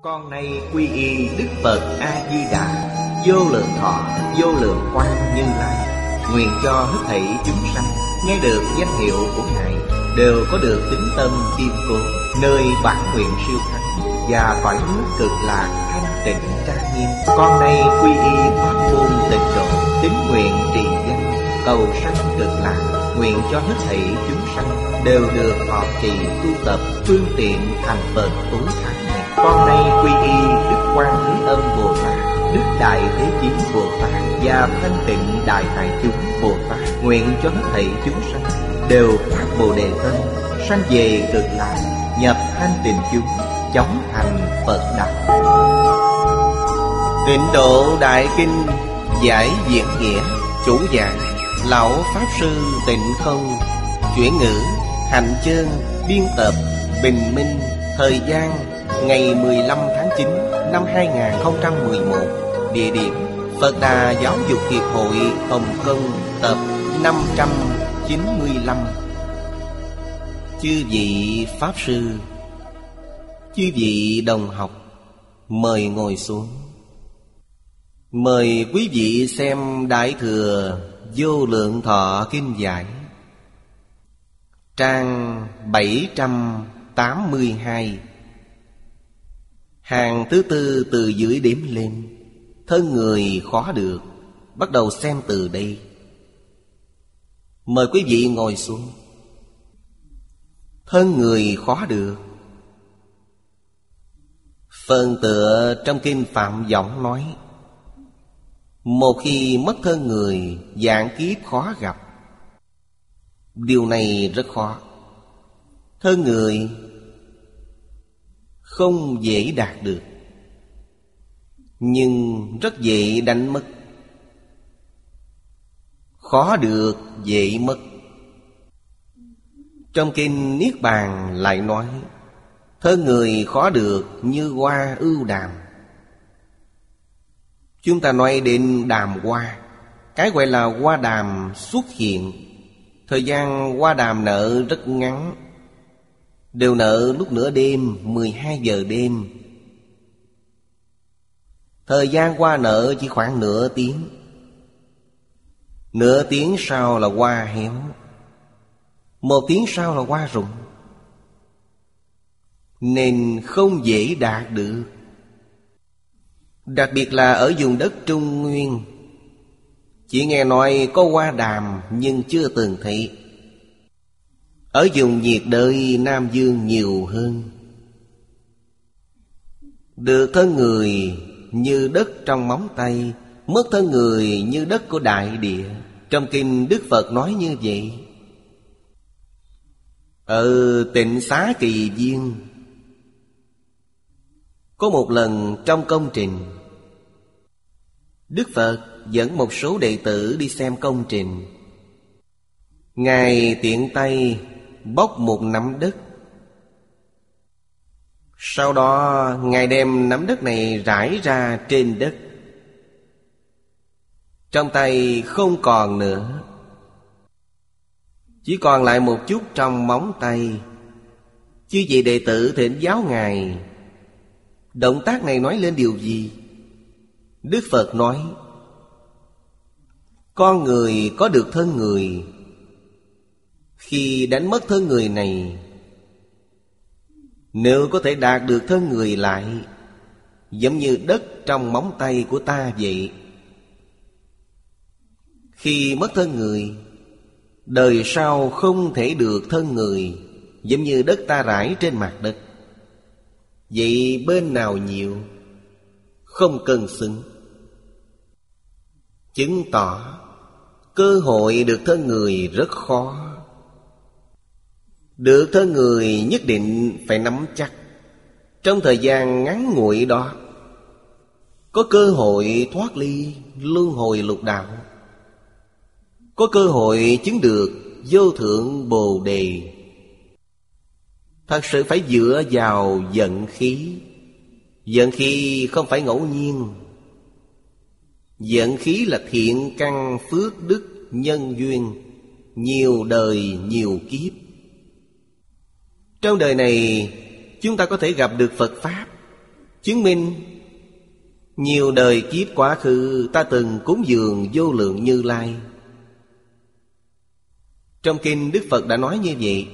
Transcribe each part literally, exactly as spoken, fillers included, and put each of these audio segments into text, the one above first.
Con nay quy y Đức Phật A-di-đà, vô lượng thọ, vô lượng quang Như Lai. Nguyện cho hết thảy chúng sanh nghe được danh hiệu của Ngài đều có được tín tâm kiên cố, nơi bản nguyện siêu thắng và cõi nước cực lạc thanh tịnh trang nghiêm. Con nay quy y pháp môn tịnh độ, tín nguyện trì danh, cầu sanh cực lạc. Nguyện cho hết thảy chúng sanh đều được thọ trì tu tập phương tiện thành Phật tối thắng này. Con nay quy y Đức Quan Thế Âm Bồ Tát, Đức Đại Thế Chí Bồ Tát và Thanh Tịnh Đại Hải Chúng Bồ Tát. Nguyện cho hết thảy chúng sanh đều phát Bồ Đề tâm, sanh về cực lạc, nhập thanh tịnh chúng, chóng thành Phật đạo. Tịnh Độ Đại Kinh giải diễn nghĩa. Chủ giảng Lão Pháp Sư Tịnh Không. Chuyển ngữ Hạnh Chơn. Biên tập Bình Minh. Thời gian ngày mười lăm tháng chín năm hai nghìn không trăm mười một. Địa điểm Phật Đà Giáo dục Hiệp hội Hồng Kông. Tập năm trăm chín mươi lăm. Chư vị Pháp Sư, chư vị đồng học, mời ngồi xuống. Mời quý vị xem Đại Thừa Vô Lượng Thọ Kinh Giải, trang bảy trăm tám mươi hai, hàng thứ tư từ dưới đếm lên. Thân người khó được, bắt đầu xem từ đây. Mời quý vị ngồi xuống. Thân người khó được. Phần tựa trong kinh Phạm Võng nói: một khi mất thân người, vạn kiếp khó gặp. Điều này rất khó. Thân người không dễ đạt được, nhưng rất dễ đánh mất. Khó được, dễ mất. Trong kinh Niết Bàn lại nói: thân người khó được như hoa ưu đàm. Chúng ta nói đến đàm hoa, cái gọi là hoa đàm xuất hiện. Thời gian hoa đàm nở rất ngắn, đều nở lúc nửa đêm, mười hai giờ đêm. Thời gian hoa nở chỉ khoảng nửa tiếng. Nửa tiếng sau là hoa héo, một tiếng sau là hoa rụng. Nên không dễ đạt được. Đặc biệt là ở vùng đất Trung Nguyên, chỉ nghe nói có hoa đàm nhưng chưa từng thấy. Ở vùng nhiệt đới Nam Dương nhiều hơn. Được thân người như đất trong móng tay, mất thân người như đất của đại địa. Trong kinh Đức Phật nói như vậy. Ở Tịnh Xá Kỳ Viên, có một lần trong công trình, Đức Phật dẫn một số đệ tử đi xem công trình. Ngài tiện tay bóc một nắm đất. Sau đó Ngài đem nắm đất này rải ra trên đất. Trong tay không còn nữa, chỉ còn lại một chút trong móng tay. Chư vị đệ tử thỉnh giáo Ngài, động tác này nói lên điều gì? Đức Phật nói: con người có được thân người, khi đánh mất thân người này, nếu có thể đạt được thân người lại, giống như đất trong móng tay của ta vậy. Khi mất thân người, đời sau không thể được thân người, giống như đất ta rải trên mặt đất. Vậy bên nào nhiều? Không cân xứng. Chứng tỏ cơ hội được thân người rất khó. Được thân người nhất định phải nắm chắc. Trong thời gian ngắn ngủi đó, có cơ hội thoát ly luân hồi lục đạo, có cơ hội chứng được vô thượng Bồ Đề. Thật sự phải dựa vào vận khí. Vận khí không phải ngẫu nhiên. Vận khí là thiện căn phước đức nhân duyên, nhiều đời nhiều kiếp. Trong đời này chúng ta có thể gặp được Phật Pháp, chứng minh nhiều đời kiếp quá khứ ta từng cúng dường vô lượng Như Lai. Trong kinh Đức Phật đã nói như vậy.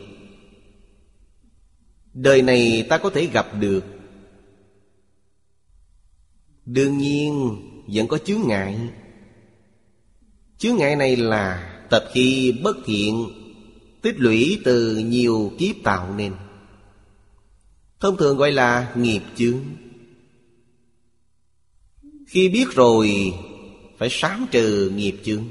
Đời này ta có thể gặp được. Đương nhiên vẫn có chướng ngại. Chướng ngại này là tập khí bất thiện tích lũy từ nhiều kiếp tạo nên, thông thường gọi là nghiệp chướng. Khi biết rồi phải sám trừ nghiệp chướng.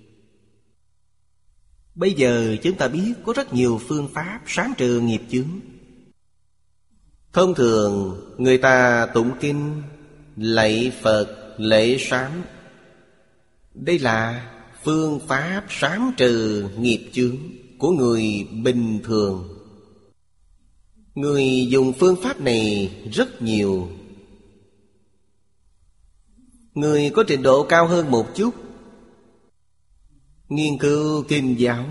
Bây giờ chúng ta biết có rất nhiều phương pháp sám trừ nghiệp chướng. Thông thường người ta tụng kinh, lạy Phật, lễ sám. Đây là phương pháp sám trừ nghiệp chướng của người bình thường. Người dùng phương pháp này rất nhiều. Người có trình độ cao hơn một chút, nghiên cứu kinh giáo,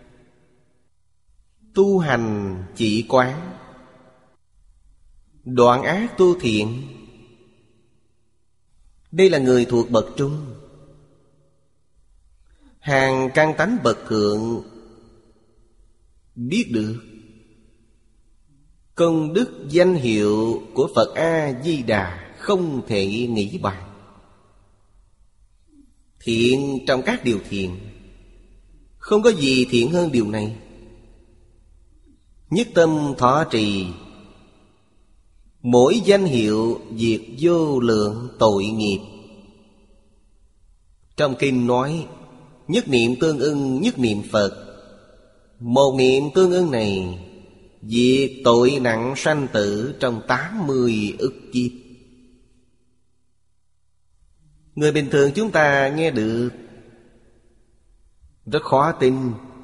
tu hành chỉ quán, đoạn ác tu thiện. Đây là người thuộc bậc trung. Hàng căn tánh bậc thượng biết được công đức danh hiệu của Phật A-di-đà không thể nghĩ bàn. Thiện trong các điều thiện, không có gì thiện hơn điều này. Nhất tâm thọ trì, mỗi danh hiệu diệt vô lượng tội nghiệp. Trong kinh nói nhất niệm tương ưng nhất niệm Phật. Một niệm tương ưng này diệt tội nặng sanh tử trong tám mươi ức kiếp. Người bình thường chúng ta nghe được rất khó tin,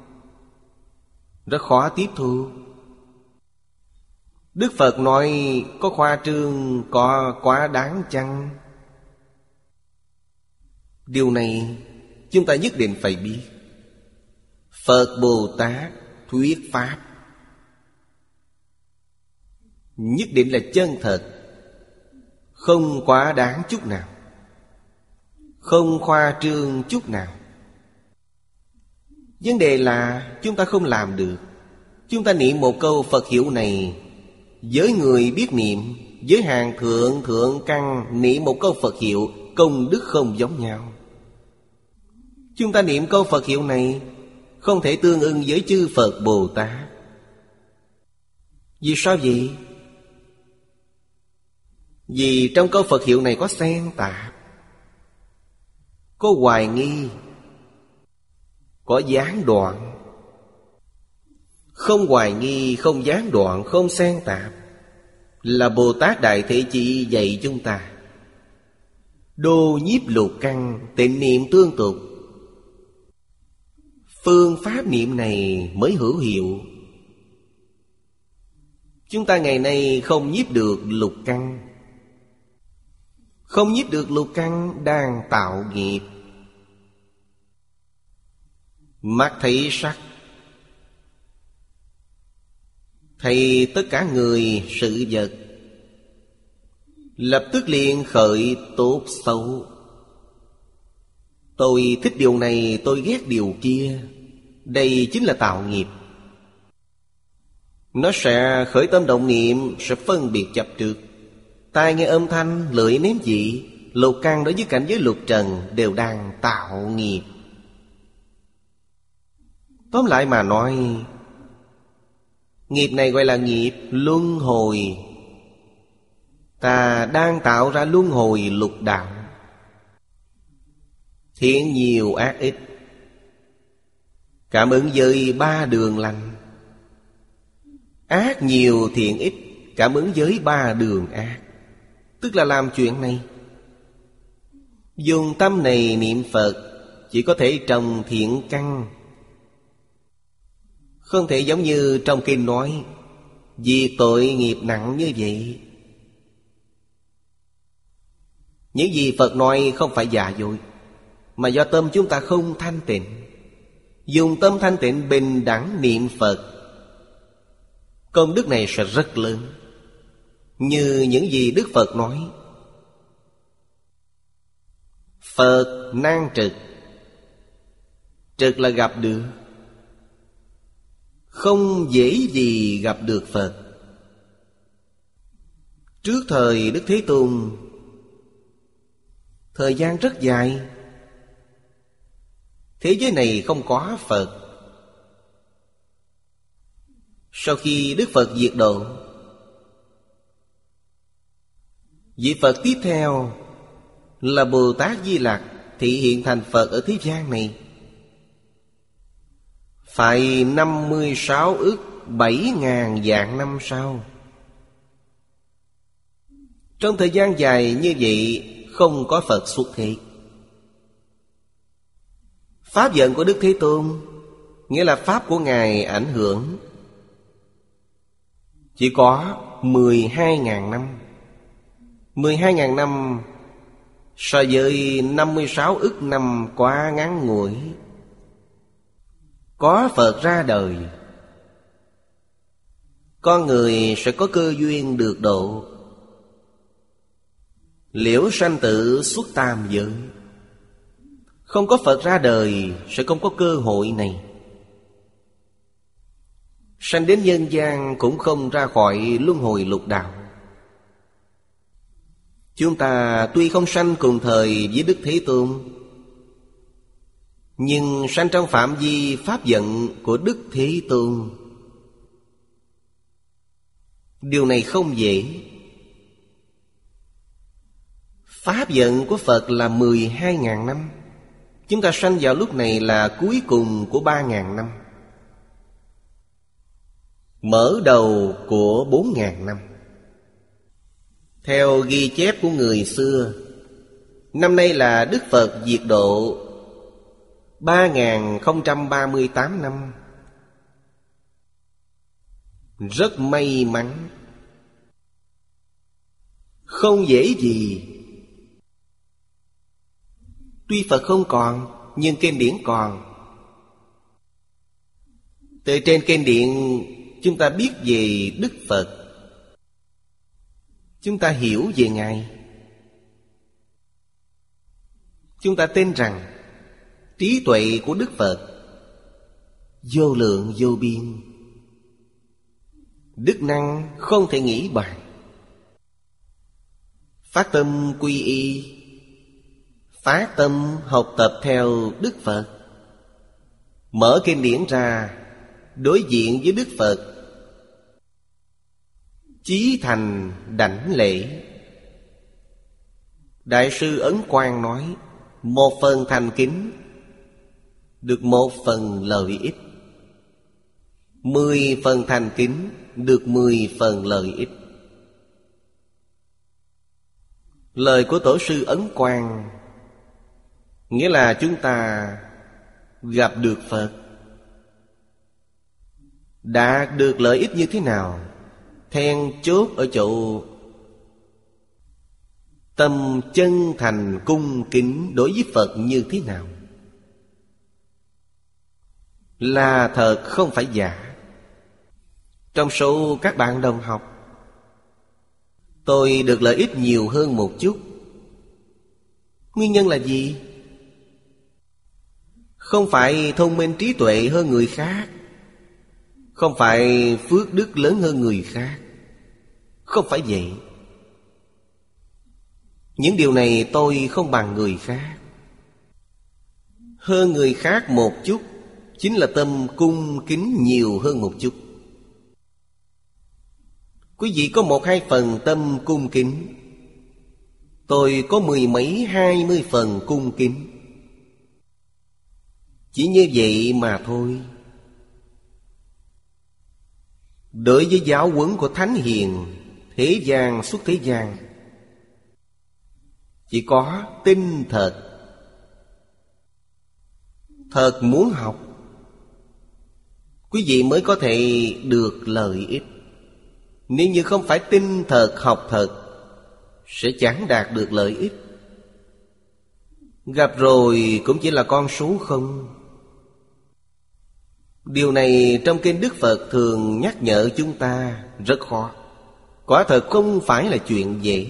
rất khó tiếp thu. Đức Phật nói có khoa trương, có quá đáng chăng? Điều này chúng ta nhất định phải biết. Phật Bồ Tát thuyết pháp nhất định là chân thật, không quá đáng chút nào, không khoa trương chút nào. Vấn đề là chúng ta không làm được. Chúng ta niệm một câu Phật hiệu này, với người biết niệm, với hàng thượng thượng căn niệm một câu Phật hiệu, công đức không giống nhau. Chúng ta niệm câu Phật hiệu này không thể tương ưng với chư Phật Bồ Tát. Vì sao vậy? Vì trong câu Phật hiệu này có xen tạp, có hoài nghi, có gián đoạn. Không hoài nghi, không gián đoạn, không xen tạp là Bồ Tát Đại Thế Chí dạy chúng ta. Đô nhiếp lục căn, tịnh niệm tương tục. Phương pháp niệm này mới hữu hiệu. Chúng ta ngày nay không nhiếp được lục căn. Không nhiếp được lục căn đang tạo nghiệp. Mắt thấy sắc, thấy tất cả người sự vật, lập tức liền khởi tốt xấu. Tôi thích điều này, tôi ghét điều kia. Đây chính là tạo nghiệp. Nó sẽ khởi tâm động niệm, sẽ phân biệt chấp trước. Tai nghe âm thanh, lưỡi nếm vị, lục căn đối với cảnh giới lục trần đều đang tạo nghiệp. Tóm lại mà nói, nghiệp này gọi là nghiệp luân hồi. Ta đang tạo ra luân hồi lục đạo. Thiện nhiều ác ít, cảm ứng với ba đường lành. Ác nhiều thiện ít, cảm ứng với ba đường ác. Tức là làm chuyện này. Dùng tâm này niệm Phật chỉ có thể trồng thiện căn. Không thể giống như trong kinh nói vì tội nghiệp nặng như vậy. Những gì Phật nói không phải giả dối, mà do tâm chúng ta không thanh tịnh. Dùng tâm thanh tịnh bình đẳng niệm Phật, công đức này sẽ rất lớn. Như những gì Đức Phật nói. Phật nan trực. Trực là gặp được. Không dễ gì gặp được Phật. Trước thời Đức Thế Tôn, thời gian rất dài, thế giới này không có Phật. Sau khi Đức Phật diệt độ, vị Phật tiếp theo là Bồ Tát Di Lặc thị hiện thành Phật ở thế gian này. Phải năm mươi sáu ức bảy ngàn vạn năm sau. Trong thời gian dài như vậy không có Phật xuất thế. Pháp vận của Đức Thế Tôn nghĩa là Pháp của Ngài ảnh hưởng chỉ có mười hai ngàn năm. Mười hai ngàn năm so với năm mươi sáu ức năm quá ngắn ngủi. Có Phật ra đời, con người sẽ có cơ duyên được độ. Liễu sanh tử xuất tam giới. Không có Phật ra đời sẽ không có cơ hội này. Sanh đến nhân gian cũng không ra khỏi luân hồi lục đạo. Chúng ta tuy không sanh cùng thời với Đức Thế Tôn, nhưng sanh trong phạm vi pháp vận của Đức Thế Tôn. Điều này không dễ. Pháp vận của Phật là mười hai ngàn năm. Chúng ta sanh vào lúc này là cuối cùng của ba ngàn năm, mở đầu của bốn ngàn năm. Theo ghi chép của người xưa, năm nay là Đức Phật diệt độ ba nghìn không trăm ba mươi tám năm. Rất may mắn. Không dễ gì. Tuy Phật không còn, nhưng kinh điển còn. Từ trên kinh điển chúng ta biết về Đức Phật, chúng ta hiểu về Ngài. Chúng ta tin rằng trí tuệ của Đức Phật vô lượng vô biên, đức năng không thể nghĩ bàn. Phát tâm quy y, phát tâm học tập theo Đức Phật. Mở kinh điển ra, đối diện với Đức Phật, chí thành đảnh lễ. Đại sư Ấn Quang nói, một phần thành kính được một phần lợi ích, mười phần thành kính được mười phần lợi ích. Lời của Tổ sư Ấn Quang nghĩa là chúng ta gặp được Phật, đạt được lợi ích như thế nào? Then chốt ở chỗ tâm chân thành cung kính đối với Phật như thế nào? Là thật không phải giả. Trong số các bạn đồng học, tôi được lợi ích nhiều hơn một chút. Nguyên nhân là gì? Không phải thông minh trí tuệ hơn người khác, không phải phước đức lớn hơn người khác. Không phải vậy. Những điều này tôi không bằng người khác. Hơn người khác một chút chính là tâm cung kính nhiều hơn một chút. Quý vị có một hai phần tâm cung kính, tôi có mười mấy hai mươi phần cung kính. Chỉ như vậy mà thôi. Đối với giáo huấn của Thánh Hiền, thế gian xuất thế gian, chỉ có tin thật. Thật muốn học, quý vị mới có thể được lợi ích. Nếu như không phải tin thật, học thật, sẽ chẳng đạt được lợi ích. Gặp rồi cũng chỉ là con số không. Điều này trong kinh Đức Phật thường nhắc nhở chúng ta rất khó. Quả thật không phải là chuyện dễ.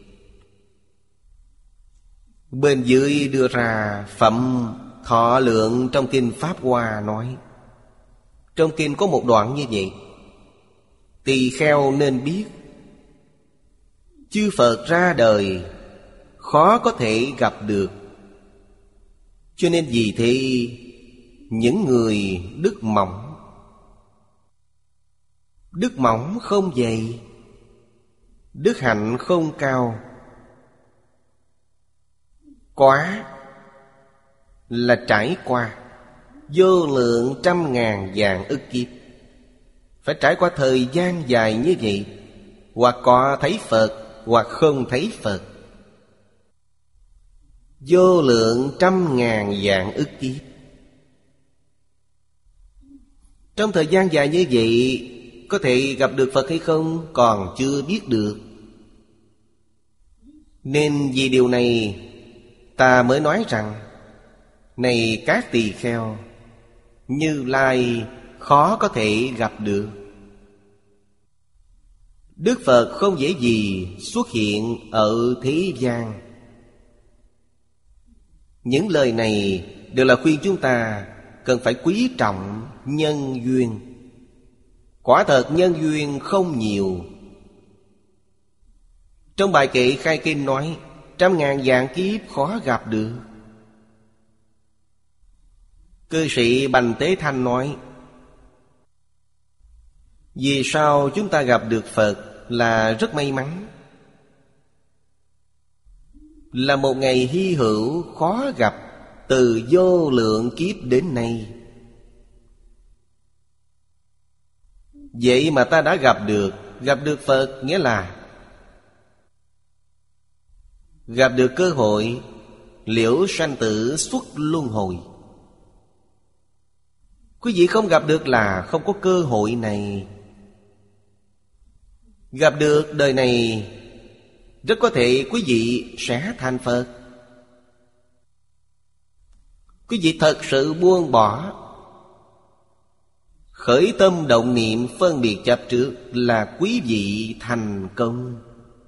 Bên dưới đưa ra phẩm Thọ Lượng trong Kinh Pháp Hoa nói. Trong kinh có một đoạn như vậy: tỳ kheo nên biết, chư Phật ra đời khó có thể gặp được. Cho nên vì thế những người đức mỏng, đức mỏng không dày, đức hạnh không cao, quá là trải qua vô lượng trăm ngàn vạn ức kiếp. Phải trải qua thời gian dài như vậy, hoặc có thấy Phật, hoặc không thấy Phật. Vô lượng trăm ngàn vạn ức kiếp. Trong thời gian dài như vậy, có thể gặp được Phật hay không còn chưa biết được. Nên vì điều này ta mới nói rằng: này các tỳ kheo, Như Lai khó có thể gặp được. Đức Phật không dễ gì xuất hiện ở thế gian. Những lời này đều là khuyên chúng ta cần phải quý trọng nhân duyên. Quả thật nhân duyên không nhiều. Trong bài kệ khai kinh nói: trăm ngàn vạn kiếp khó gặp được. Cư sĩ Bành Tế Thanh nói: vì sao chúng ta gặp được Phật là rất may mắn, là một ngày hy hữu khó gặp từ vô lượng kiếp đến nay. Vậy mà ta đã gặp được. Gặp được Phật nghĩa là gặp được cơ hội liễu sanh tử xuất luân hồi. Quý vị không gặp được là không có cơ hội này. Gặp được đời này, rất có thể quý vị sẽ thành Phật. Quý vị thật sự buông bỏ, khởi tâm động niệm phân biệt chấp trước, là quý vị thành công.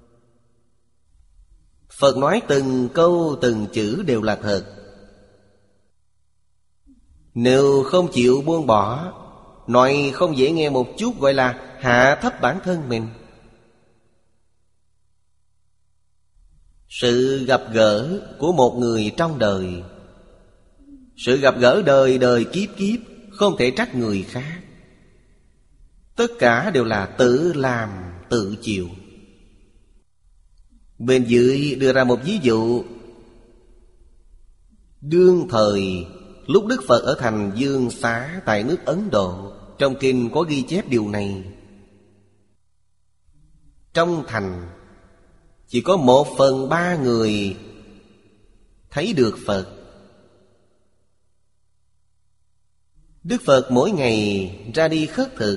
Phật nói từng câu từng chữ đều là thật. Nếu không chịu buông bỏ, nói không dễ nghe một chút, gọi là hạ thấp bản thân mình. Sự gặp gỡ của một người trong đời, sự gặp gỡ đời đời kiếp kiếp, không thể trách người khác. Tất cả đều là tự làm tự chịu. Bên dưới đưa ra một ví dụ. Đương thời lúc Đức Phật ở thành Dương Xá tại nước Ấn Độ, trong kinh có ghi chép điều này. Trong thành chỉ có một phần ba người thấy được Phật. Đức Phật mỗi ngày ra đi khất thực,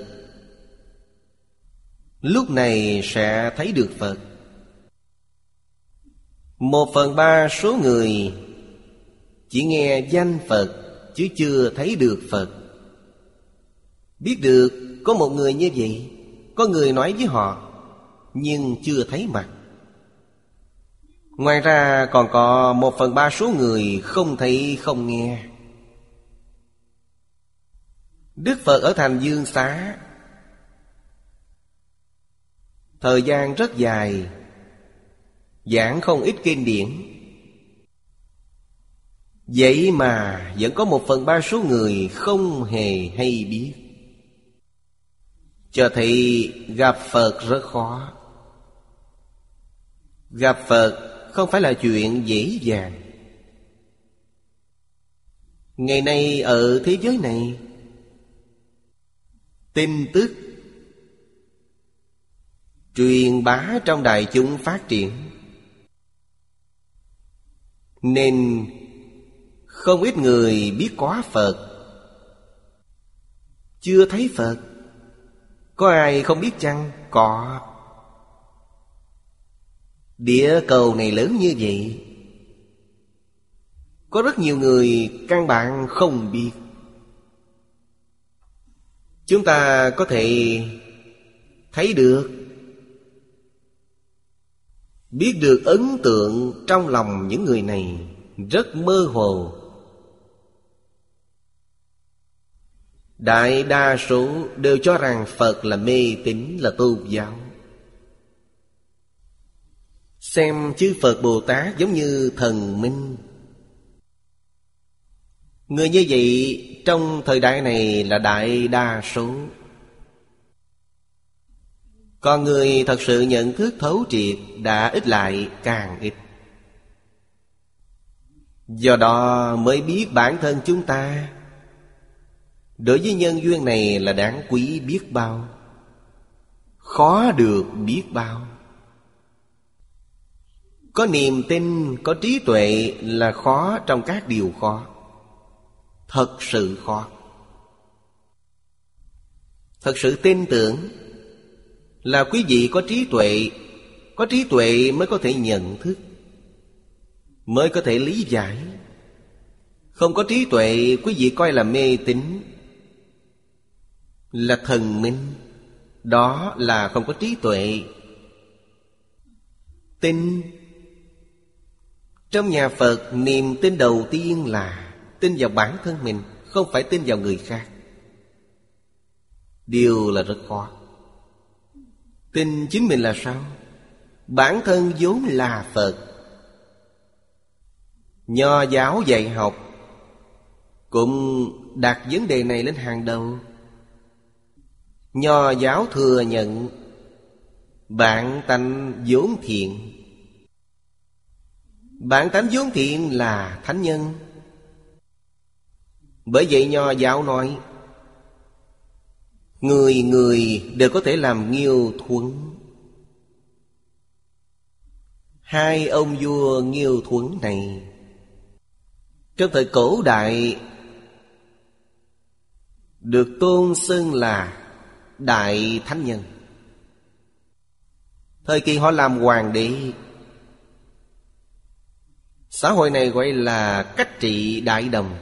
lúc này sẽ thấy được Phật. Một phần ba số người chỉ nghe danh Phật chứ chưa thấy được Phật. Biết được có một người như vậy, có người nói với họ, nhưng chưa thấy mặt. Ngoài ra còn có một phần ba số người không thấy không nghe. Đức Phật ở thành Dương Xá thời gian rất dài, giảng không ít kinh điển. Vậy mà vẫn có một phần ba số người không hề hay biết, cho thấy gặp Phật rất khó. Gặp Phật không phải là chuyện dễ dàng. Ngày nay ở thế giới này, tin tức truyền bá trong đại chúng phát triển, nên không ít người biết có Phật, chưa thấy Phật. Có ai không biết chăng? Có. Địa cầu này lớn như vậy, có rất nhiều người căn bản không biết. Chúng ta có thể thấy được, biết được ấn tượng trong lòng những người này rất mơ hồ. Đại đa số đều cho rằng Phật là mê tín, là tôn giáo. Xem chư Phật Bồ Tát giống như thần minh. Người như vậy trong thời đại này là đại đa số. Còn người thật sự nhận thức thấu triệt đã ít lại càng ít. Do đó mới biết bản thân chúng ta đối với nhân duyên này là đáng quý biết bao, khó được biết bao. Có niềm tin, có trí tuệ là khó trong các điều khó. Thật sự khó. Thật sự tin tưởng là quý vị có trí tuệ. Có trí tuệ mới có thể nhận thức, mới có thể lý giải. Không có trí tuệ, quý vị coi là mê tín, là thần minh. Đó là không có trí tuệ. Tin. Trong nhà Phật, niềm tin đầu tiên là tin vào bản thân mình, không phải tin vào người khác. Điều là rất khó. Tin chính mình là sao? Bản thân vốn là Phật. Nho giáo dạy học cũng đặt vấn đề này lên hàng đầu. Nho giáo thừa nhận bản tánh vốn thiện. Bản tánh vốn thiện là thánh nhân. Bởi vậy Nho giáo nói người người đều có thể làm Nghiêu Thuấn. Hai ông vua Nghiêu Thuấn này trong thời cổ đại được tôn xưng là đại thánh nhân. Thời kỳ họ làm hoàng đế, xã hội này gọi là cách trị đại đồng.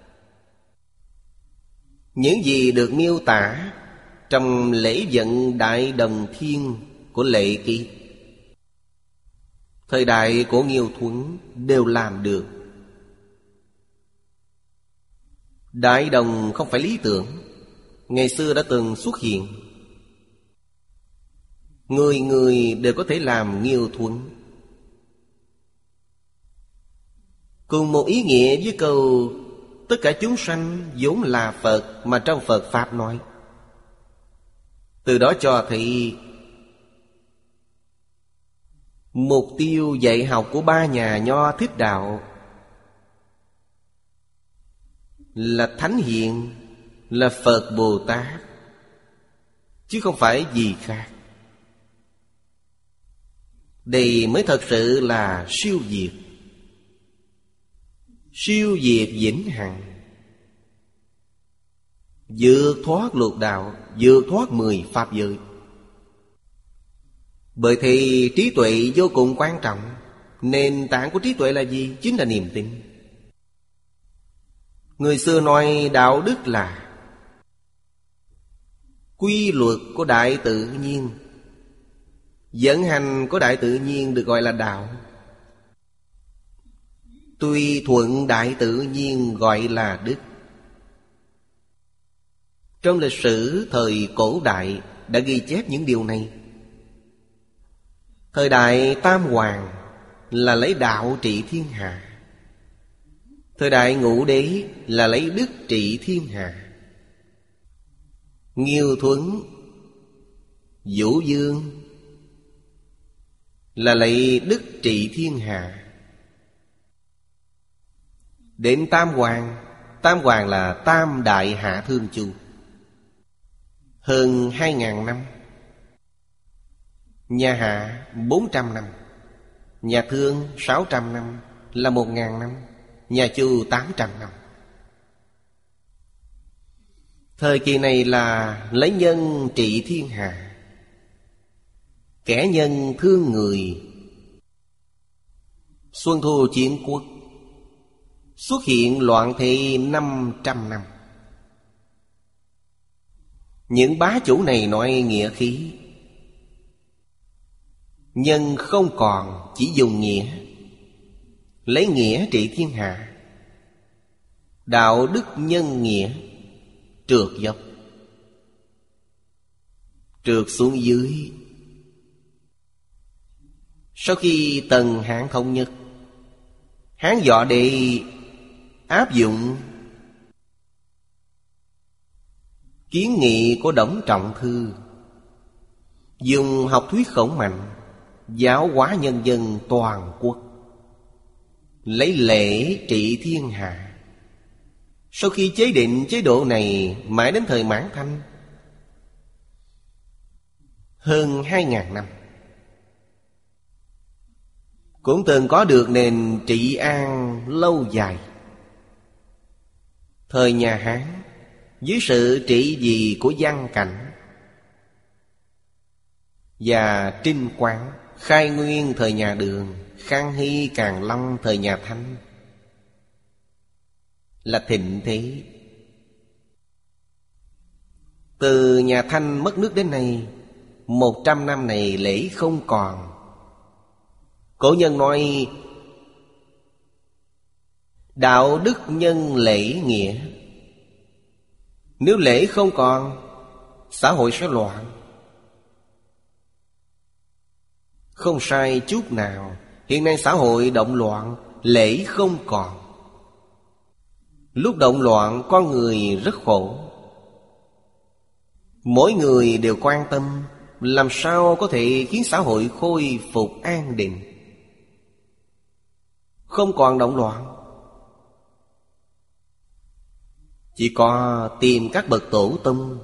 Những gì được miêu tả trong lễ vận Đại Đồng Thiên của Lệ Ký, thời đại của Nghiêu Thuấn đều làm được. Đại đồng không phải lý tưởng, ngày xưa đã từng xuất hiện. Người người đều có thể làm Nghiêu Thuấn. Cùng một ý nghĩa với câu tất cả chúng sanh vốn là Phật mà trong Phật Pháp nói. Từ đó cho thấy mục tiêu dạy học của ba nhà Nho Thích Đạo là Thánh Hiện, là Phật Bồ Tát, chứ không phải gì khác. Đây mới thật sự là siêu diệt. Siêu diệt vĩnh hằng, vượt thoát lục đạo, vượt thoát mười pháp giới. Bởi thì trí tuệ vô cùng quan trọng. Nền tảng của trí tuệ là gì? Chính là niềm tin. Người xưa nói đạo đức là quy luật của đại tự nhiên. Vận hành của đại tự nhiên được gọi là đạo. Tùy thuận đại tự nhiên gọi là đức. Trong lịch sử thời cổ đại đã ghi chép những điều này. Thời đại Tam Hoàng là lấy đạo trị thiên hạ. Thời đại Ngũ Đế là lấy đức trị thiên hạ. Nghiêu Thuấn, Vũ Dương là lấy đức trị thiên hạ. Đến Tam Hoàng, Tam Hoàng là Tam Đại Hạ Thương Chu, hơn hai ngàn năm. Nhà Hạ bốn trăm năm, nhà Thương sáu trăm năm, là một ngàn năm. Nhà Chu tám trăm năm. Thời kỳ này là lấy nhân trị thiên hạ, kẻ nhân thương người. Xuân thu chiến quốc, xuất hiện loạn thế năm trăm năm. Những bá chủ này nói nghĩa khí, Nhân không còn, chỉ dùng nghĩa, lấy nghĩa trị thiên hạ. Đạo đức nhân nghĩa, trượt dốc, trượt xuống dưới. Sau khi Tần Hán thống nhất, Hán Võ Đệ áp dụng kiến nghị của Đổng Trọng Thư, dùng học thuyết Khổng Mạnh giáo hóa nhân dân toàn quốc, lấy lễ trị thiên hạ. Sau khi chế định chế độ này, mãi đến thời Mãn Thanh, hơn hai ngàn năm, cũng từng có được nền trị an lâu dài. Thời nhà Hán, dưới sự trị vì của Văn Cảnh và Trinh Quán, Khai Nguyên thời nhà Đường, Khang Hy Càn Long thời nhà Thanh, là thịnh thế. Từ nhà Thanh mất nước đến nay, một trăm năm này lễ không còn. Cổ nhân nói đạo đức nhân lễ nghĩa. Nếu lễ không còn, xã hội sẽ loạn. Không sai chút nào. Hiện nay xã hội động loạn, lễ không còn. Lúc động loạn, con người rất khổ. Mỗi người đều quan tâm làm sao có thể khiến xã hội khôi phục an định, không còn động loạn. Chỉ có tìm các bậc tổ tông.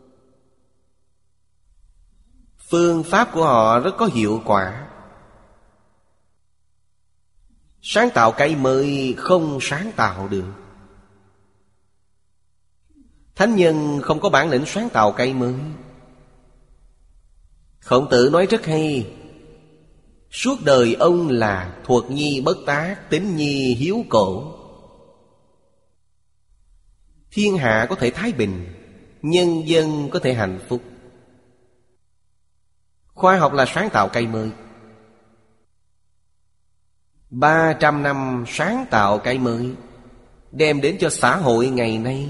Phương pháp của họ rất có hiệu quả. Sáng tạo cái mới không sáng tạo được. Thánh nhân không có bản lĩnh sáng tạo cái mới. Khổng Tử nói rất hay: suốt đời ông là thuật nhi bất tác, tín nhi hiếu cổ. Thiên hạ có thể thái bình, nhân dân có thể hạnh phúc. Khoa học là sáng tạo cây mới. Ba trăm năm sáng tạo cây mới, đem đến cho xã hội ngày nay.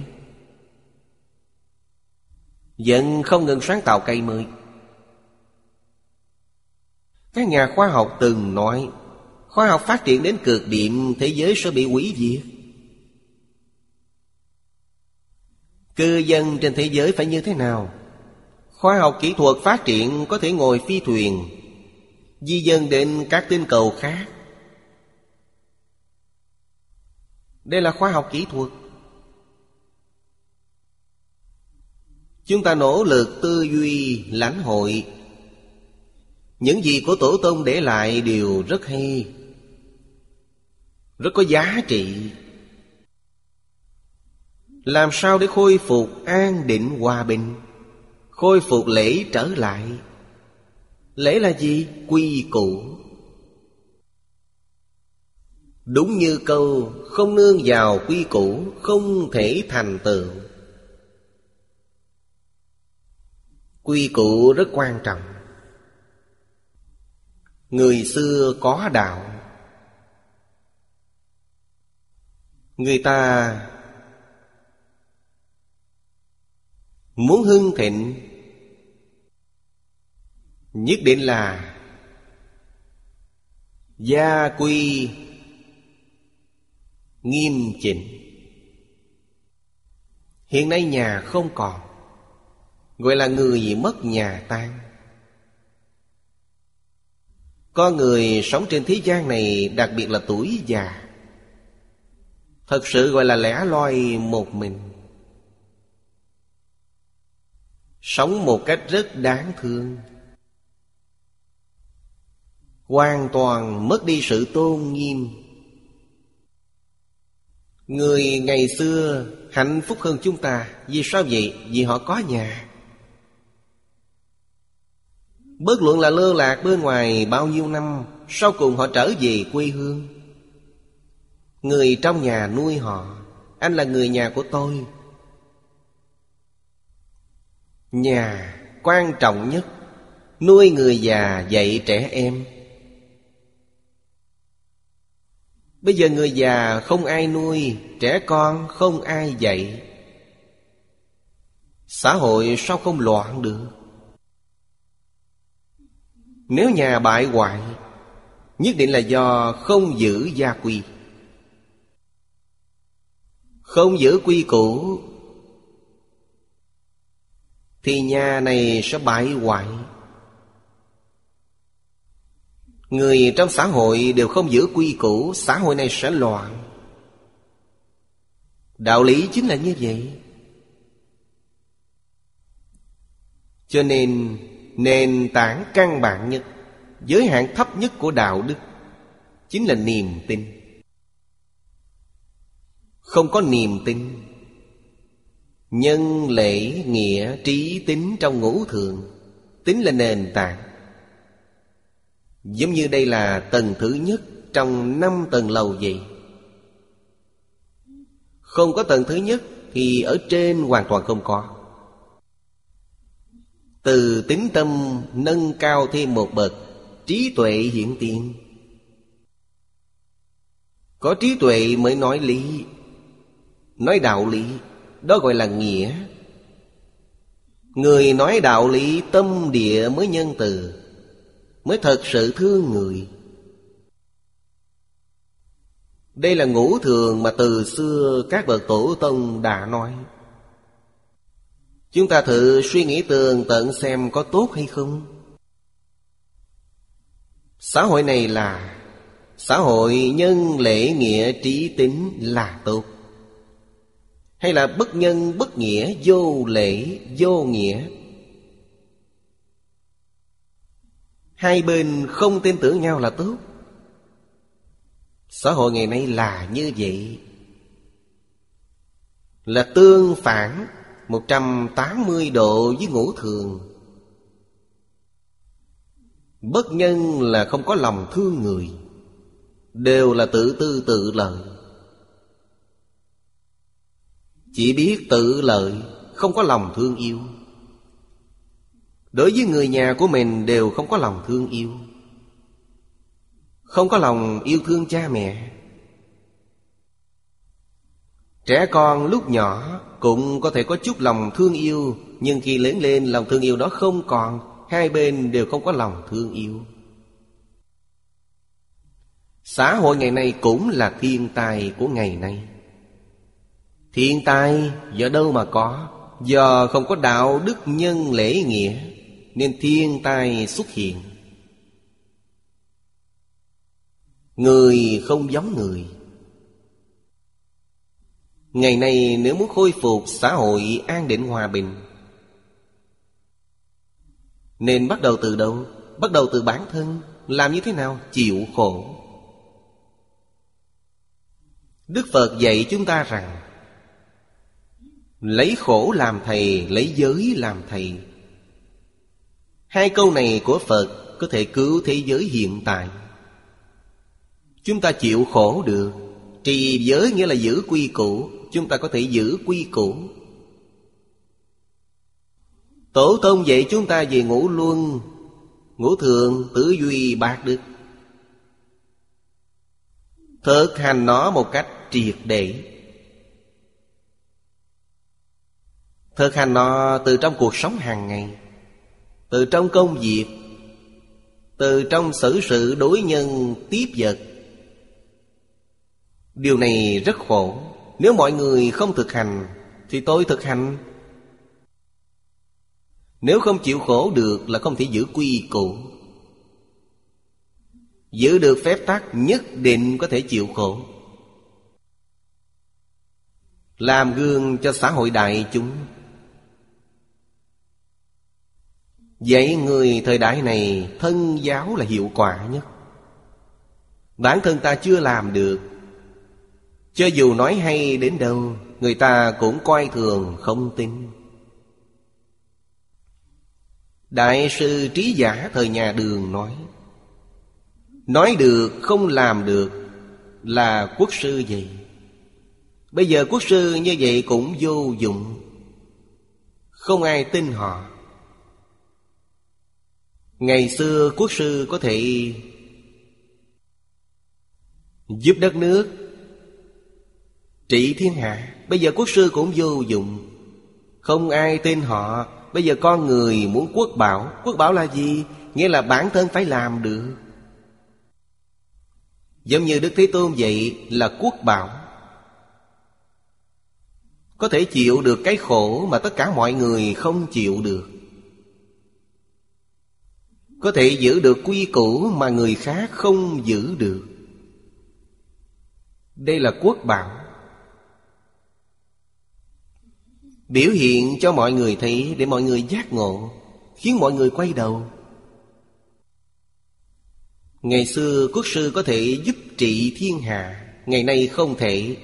Vẫn không ngừng sáng tạo cây mới. Các nhà khoa học từng nói, khoa học phát triển đến cực điểm, thế giới sẽ bị hủy diệt. Cư dân trên thế giới phải như thế nào? Khoa học kỹ thuật phát triển có thể ngồi phi thuyền di dân đến các tinh cầu khác. Đây là khoa học kỹ thuật. Chúng ta nỗ lực tư duy, lãnh hội. Những gì của tổ tông để lại đều rất hay, rất có giá trị. Làm sao để khôi phục an định hòa bình, khôi phục lễ trở lại. Lễ là gì? Quy củ. Đúng như câu không nương vào quy củ không thể thành tựu. Quy củ rất quan trọng. Người xưa có đạo, người ta muốn hưng thịnh nhất định là gia quy nghiêm chỉnh. Hiện nay nhà không còn, gọi là người mất nhà tan. Có người sống trên thế gian này, đặc biệt là tuổi già, thật sự gọi là lẻ loi một mình, sống một cách rất đáng thương, hoàn toàn mất đi sự tôn nghiêm. Người ngày xưa hạnh phúc hơn chúng ta. Vì sao vậy? Vì họ có nhà. Bất luận là lơ lạc bên ngoài bao nhiêu năm, sau cùng họ trở về quê hương. Người trong nhà nuôi họ. Anh là người nhà của tôi. Nhà quan trọng nhất. nuôi người già, dạy trẻ em. Bây giờ người già không ai nuôi, trẻ con không ai dạy, xã hội sao không loạn được? Nếu nhà bại hoại, nhất định là do không giữ gia quy. Không giữ quy củ thì nhà này sẽ bại hoại. Người trong xã hội đều không giữ quy củ, xã hội này sẽ loạn. Đạo lý chính là như vậy. Cho nên nền tảng căn bản nhất, giới hạn thấp nhất của đạo đức chính là niềm tin. Không có niềm tin, nhân lễ nghĩa trí tín trong ngũ thường, tín là nền tảng. Giống như đây là tầng thứ nhất trong năm tầng lầu vậy. Không có tầng thứ nhất thì ở trên hoàn toàn không có. Từ tín tâm nâng cao thêm một bậc, trí tuệ hiện tiền. Có trí tuệ mới nói lý, nói đạo lý, đó gọi là nghĩa. Người nói đạo lý tâm địa mới nhân từ, mới thật sự thương người. Đây là ngũ thường mà từ xưa các bậc tổ tông đã nói. Chúng ta thử suy nghĩ tường tận xem có tốt hay không. Xã hội này là xã hội nhân lễ nghĩa trí tín là tốt, hay là bất nhân bất nghĩa, vô lễ vô nghĩa? Hai bên không tin tưởng nhau là tốt. Xã hội ngày nay là như vậy, là tương phản một trăm tám mươi độ với ngũ thường. Bất nhân là không có lòng thương người, đều là tự tư tự lợi. Chỉ biết tự lợi, không có lòng thương yêu. Đối với người nhà của mình đều không có lòng thương yêu, không có lòng yêu thương cha mẹ. Trẻ con lúc nhỏ cũng có thể có chút lòng thương yêu, nhưng khi lớn lên lòng thương yêu đó không còn. Hai bên đều không có lòng thương yêu. Xã hội ngày nay cũng là thiên tai của ngày nay. Thiên tai do đâu mà có? Do không có đạo đức nhân lễ nghĩa, nên thiên tai xuất hiện. Người không giống người. Ngày nay nếu muốn khôi phục xã hội an định hòa bình, nên bắt đầu từ đâu? Bắt đầu từ bản thân. Làm như thế nào? Chịu khổ. Đức Phật dạy chúng ta rằng lấy khổ làm thầy, lấy giới làm thầy. Hai câu này của Phật có thể cứu thế giới hiện tại. Chúng ta chịu khổ được. Trì giới nghĩa là giữ quy củ. Chúng ta có thể giữ quy củ. Tổ tông dạy chúng ta về ngũ luân, ngũ thường, tứ duy, bát đức. Thực hành nó một cách triệt để. Thực hành nó từ trong cuộc sống hàng ngày, từ trong công việc, từ trong xử sự đối nhân tiếp vật. Điều này rất khổ. Nếu mọi người không thực hành thì tôi thực hành. Nếu không chịu khổ được là không thể giữ quy củ. Giữ được phép tắc nhất định có thể chịu khổ. Làm gương cho xã hội đại chúng. Dạy người thời đại này thân giáo là hiệu quả nhất. Bản thân ta chưa làm được, cho dù nói hay đến đâu, người ta cũng coi thường không tin. Đại sư Trí Giả thời nhà Đường nói, nói được không làm được là quốc sư vậy. Bây giờ quốc sư như vậy cũng vô dụng, không ai tin họ. Ngày xưa quốc sư có thể giúp đất nước trị thiên hạ. Bây giờ quốc sư cũng vô dụng, không ai tin họ. Bây giờ con người muốn quốc bảo. Quốc bảo là gì? Nghĩa là bản thân phải làm được. Giống như Đức Thế Tôn vậy là quốc bảo, có thể chịu được cái khổ mà tất cả mọi người không chịu được, có thể giữ được quy củ mà người khác không giữ được. Đây là quốc bảo, biểu hiện cho mọi người thấy, để mọi người giác ngộ, khiến mọi người quay đầu. Ngày xưa quốc sư có thể giúp trị thiên hạ, ngày nay không thể.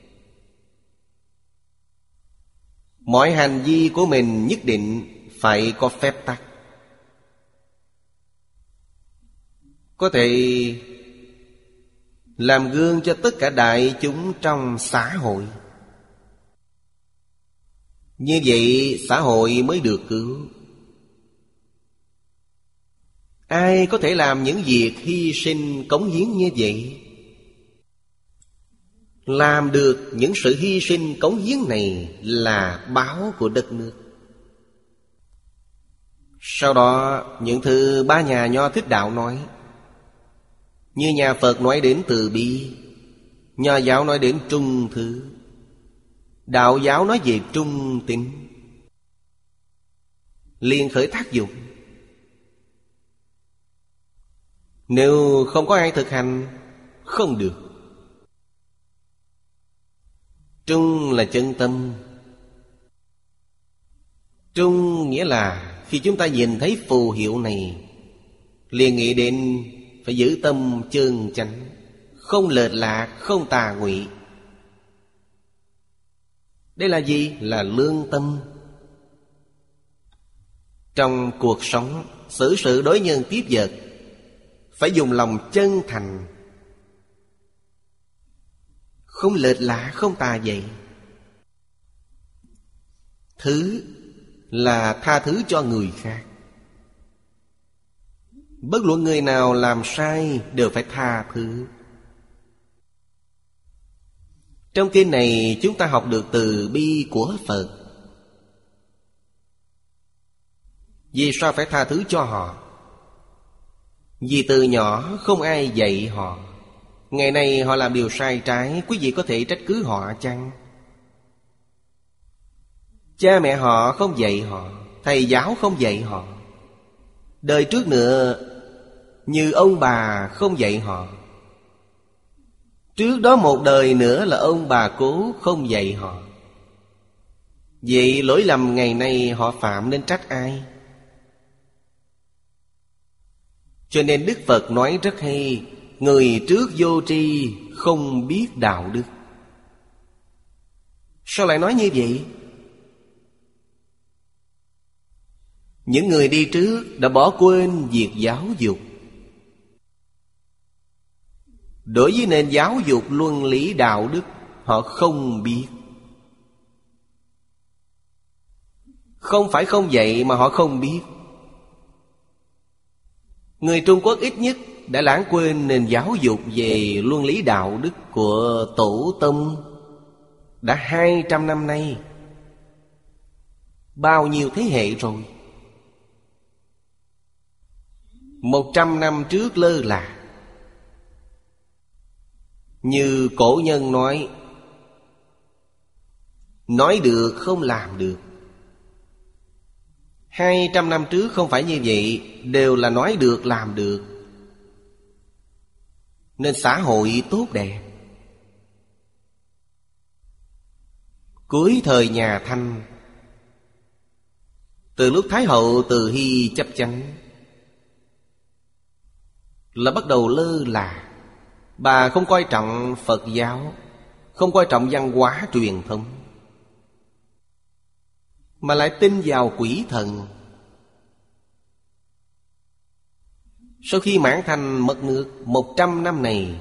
Mọi hành vi của mình nhất định phải có phép tắc, có thể làm gương cho tất cả đại chúng trong xã hội. Như vậy xã hội mới được cứu. Ai có thể làm những việc hy sinh cống hiến như vậy? Làm được những sự hy sinh cống hiến này là báo của đất nước. Sau đó những thứ ba nhà Nho Thích Đạo nói, như nhà Phật nói đến từ bi, Nho giáo nói đến trung thứ, Đạo giáo nói về trung tín, liền khởi tác dụng. Nếu không có ai thực hành, không được. Trung là chân tâm. Trung nghĩa là khi chúng ta nhìn thấy phù hiệu này, liền nghĩ đến phải giữ tâm chân chánh, không lệch lạc, không tà ngụy. Đây là gì? Là lương tâm. Trong cuộc sống, xử sự đối nhân tiếp vật, phải dùng lòng chân thành, không lệch lạ, không tà vậy. Thứ là tha thứ cho người khác. Bất luận người nào làm sai đều phải tha thứ. Trong kinh này chúng ta học được từ bi của Phật. Vì sao phải tha thứ cho họ? Vì từ nhỏ không ai dạy họ. Ngày nay họ làm điều sai trái, quý vị có thể trách cứ họ chăng? Cha mẹ họ không dạy họ, thầy giáo không dạy họ. Đời trước nữa, như ông bà không dạy họ. Trước đó một đời nữa là ông bà cố không dạy họ. Vậy lỗi lầm ngày nay họ phạm nên trách ai? Cho nên Đức Phật nói rất hay, người trước vô tri không biết đạo đức. Sao lại nói như vậy? Những người đi trước đã bỏ quên việc giáo dục. Đối với nền giáo dục luân lý đạo đức, họ không biết. Không phải không dạy mà họ không biết. Người Trung Quốc ít nhất đã lãng quên nền giáo dục về luân lý đạo đức của tổ tông đã hai trăm năm nay. Bao nhiêu thế hệ rồi. Một trăm năm trước lơ là. Như cổ nhân nói, nói được không làm được. Hai trăm năm trước không phải như vậy, đều là nói được làm được. Nên xã hội tốt đẹp. Cuối thời nhà Thanh, từ lúc Thái hậu Từ Hy chấp chánh, là bắt đầu lơ là. Bà không coi trọng Phật giáo, không coi trọng văn hóa truyền thống, mà lại tin vào quỷ thần. Sau khi Mãn Thanh mất nước một trăm năm này,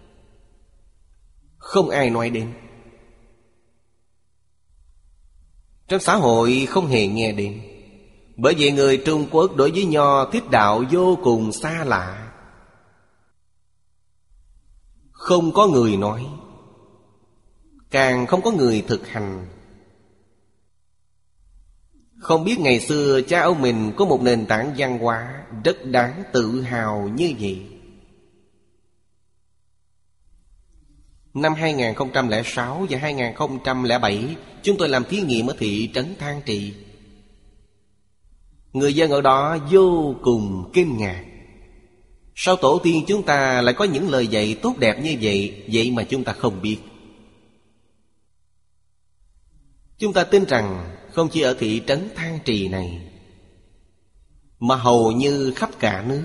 không ai nói đến. Trong xã hội không hề nghe đến. Bởi vậy người Trung Quốc đối với Nho Thích Đạo vô cùng xa lạ. Không có người nói, càng không có người thực hành. Không biết ngày xưa cha ông mình có một nền tảng văn hóa rất đáng tự hào như vậy. Năm hai không không sáu và hai không không bảy, chúng tôi làm thí nghiệm ở thị trấn Thang Trì. Người dân ở đó vô cùng kinh ngạc. Sao tổ tiên chúng ta lại có những lời dạy tốt đẹp như vậy, vậy mà chúng ta không biết. Chúng ta tin rằng không chỉ ở thị trấn Thang Trì này, mà hầu như khắp cả nước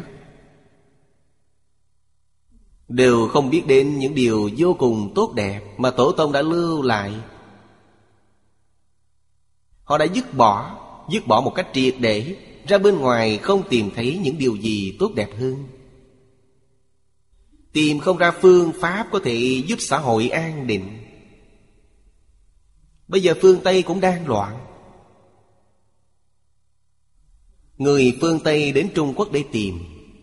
đều không biết đến những điều vô cùng tốt đẹp mà tổ tông đã lưu lại. Họ đã dứt bỏ, dứt bỏ một cách triệt để. Ra bên ngoài không tìm thấy những điều gì tốt đẹp hơn. Tìm không ra phương pháp có thể giúp xã hội an định. Bây giờ phương Tây cũng đang loạn. Người phương Tây đến Trung Quốc để tìm,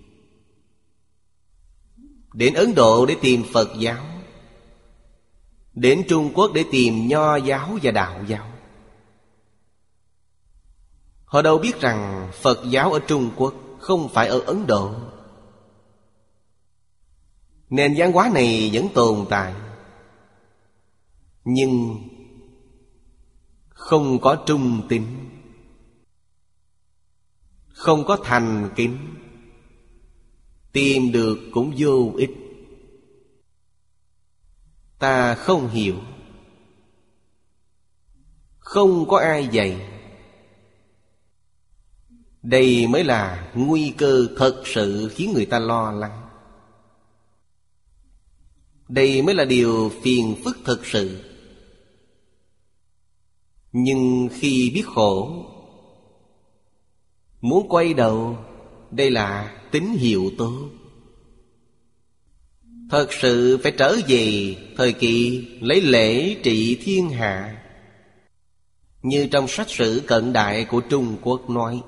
đến Ấn Độ để tìm Phật giáo, đến Trung Quốc để tìm Nho giáo và Đạo giáo. Họ đâu biết rằng Phật giáo ở Trung Quốc không phải ở Ấn Độ. Nền văn hóa này vẫn tồn tại, nhưng không có trung tín, không có thành kính. Tìm được cũng vô ích. Ta không hiểu, không có ai dạy. Đây mới là nguy cơ thật sự khiến người ta lo lắng. Đây mới là điều phiền phức thật sự. Nhưng khi biết khổ, muốn quay đầu, đây là tín hiệu tốt. Thật sự phải trở về thời kỳ lấy lễ trị thiên hạ. Như trong sách sử cận đại của Trung Quốc nói,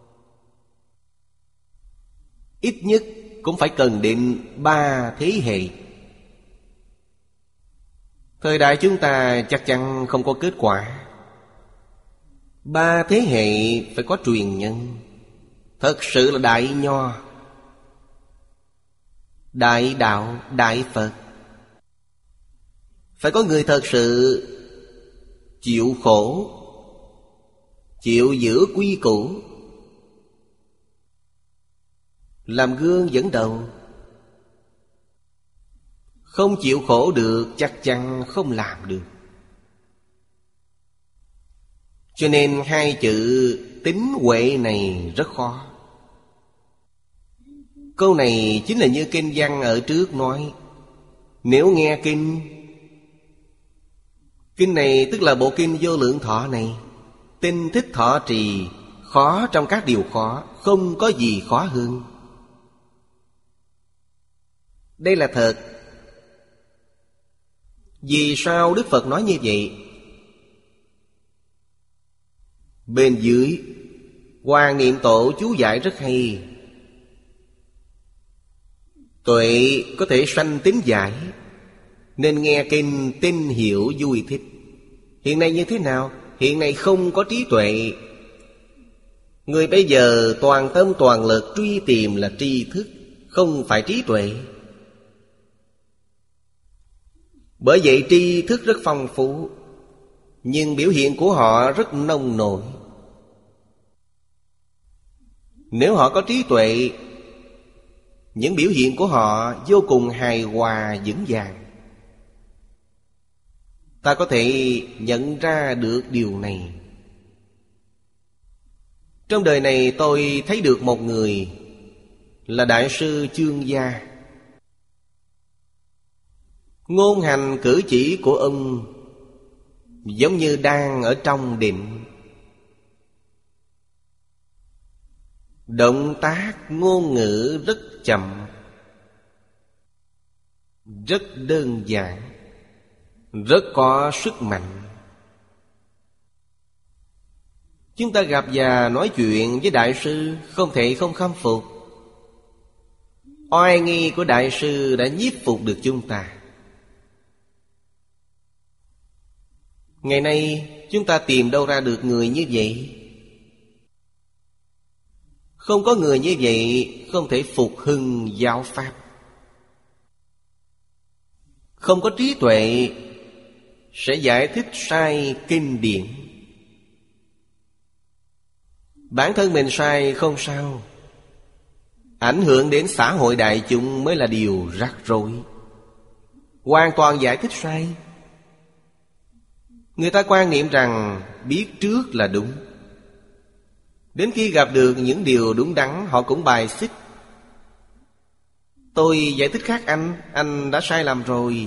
ít nhất cũng phải cần đến ba thế hệ. Thời đại chúng ta chắc chắn không có kết quả. Ba thế hệ phải có truyền nhân. Thật sự là đại nho, đại đạo, đại Phật. Phải có người thật sự chịu khổ, chịu giữ quy củ, làm gương dẫn đầu. Không chịu khổ được chắc chắn không làm được. Cho nên hai chữ tín huệ này rất khó. Câu này chính là như kinh văn ở trước nói. Nếu nghe kinh, kinh này tức là bộ kinh Vô Lượng Thọ này, tinh thích thọ trì, khó trong các điều khó, không có gì khó hơn. Đây là thật. Vì sao Đức Phật nói như vậy? Bên dưới Hoàng Niệm Tổ chú giải rất hay. Tuệ có thể sanh tín giải, nên nghe kinh tin hiểu vui thích. Hiện nay như thế nào? Hiện nay không có trí tuệ. Người bây giờ toàn tâm toàn lực truy tìm là tri thức, không phải trí tuệ. Bởi vậy tri thức rất phong phú, nhưng biểu hiện của họ rất nông nổi. Nếu họ có trí tuệ, những biểu hiện của họ vô cùng hài hòa vững vàng. Ta có thể nhận ra được điều này. Trong đời này tôi thấy được một người là Đại sư Chương Gia. Ngôn hành cử chỉ của ông giống như đang ở trong định. Động tác ngôn ngữ rất chậm, rất đơn giản, rất có sức mạnh. Chúng ta gặp và nói chuyện với Đại sư, không thể không khâm phục. Oai nghi của Đại sư đã nhiếp phục được chúng ta. Ngày nay chúng ta tìm đâu ra được người như vậy? Không có người như vậy không thể phục hưng giáo pháp. Không có trí tuệ sẽ giải thích sai kinh điển. Bản thân mình sai không sao, ảnh hưởng đến xã hội đại chúng mới là điều rắc rối. Hoàn toàn giải thích sai. Người ta quan niệm rằng biết trước là đúng. Đến khi gặp được những điều đúng đắn, họ cũng bài xích. Tôi giải thích khác anh, anh đã sai lầm rồi.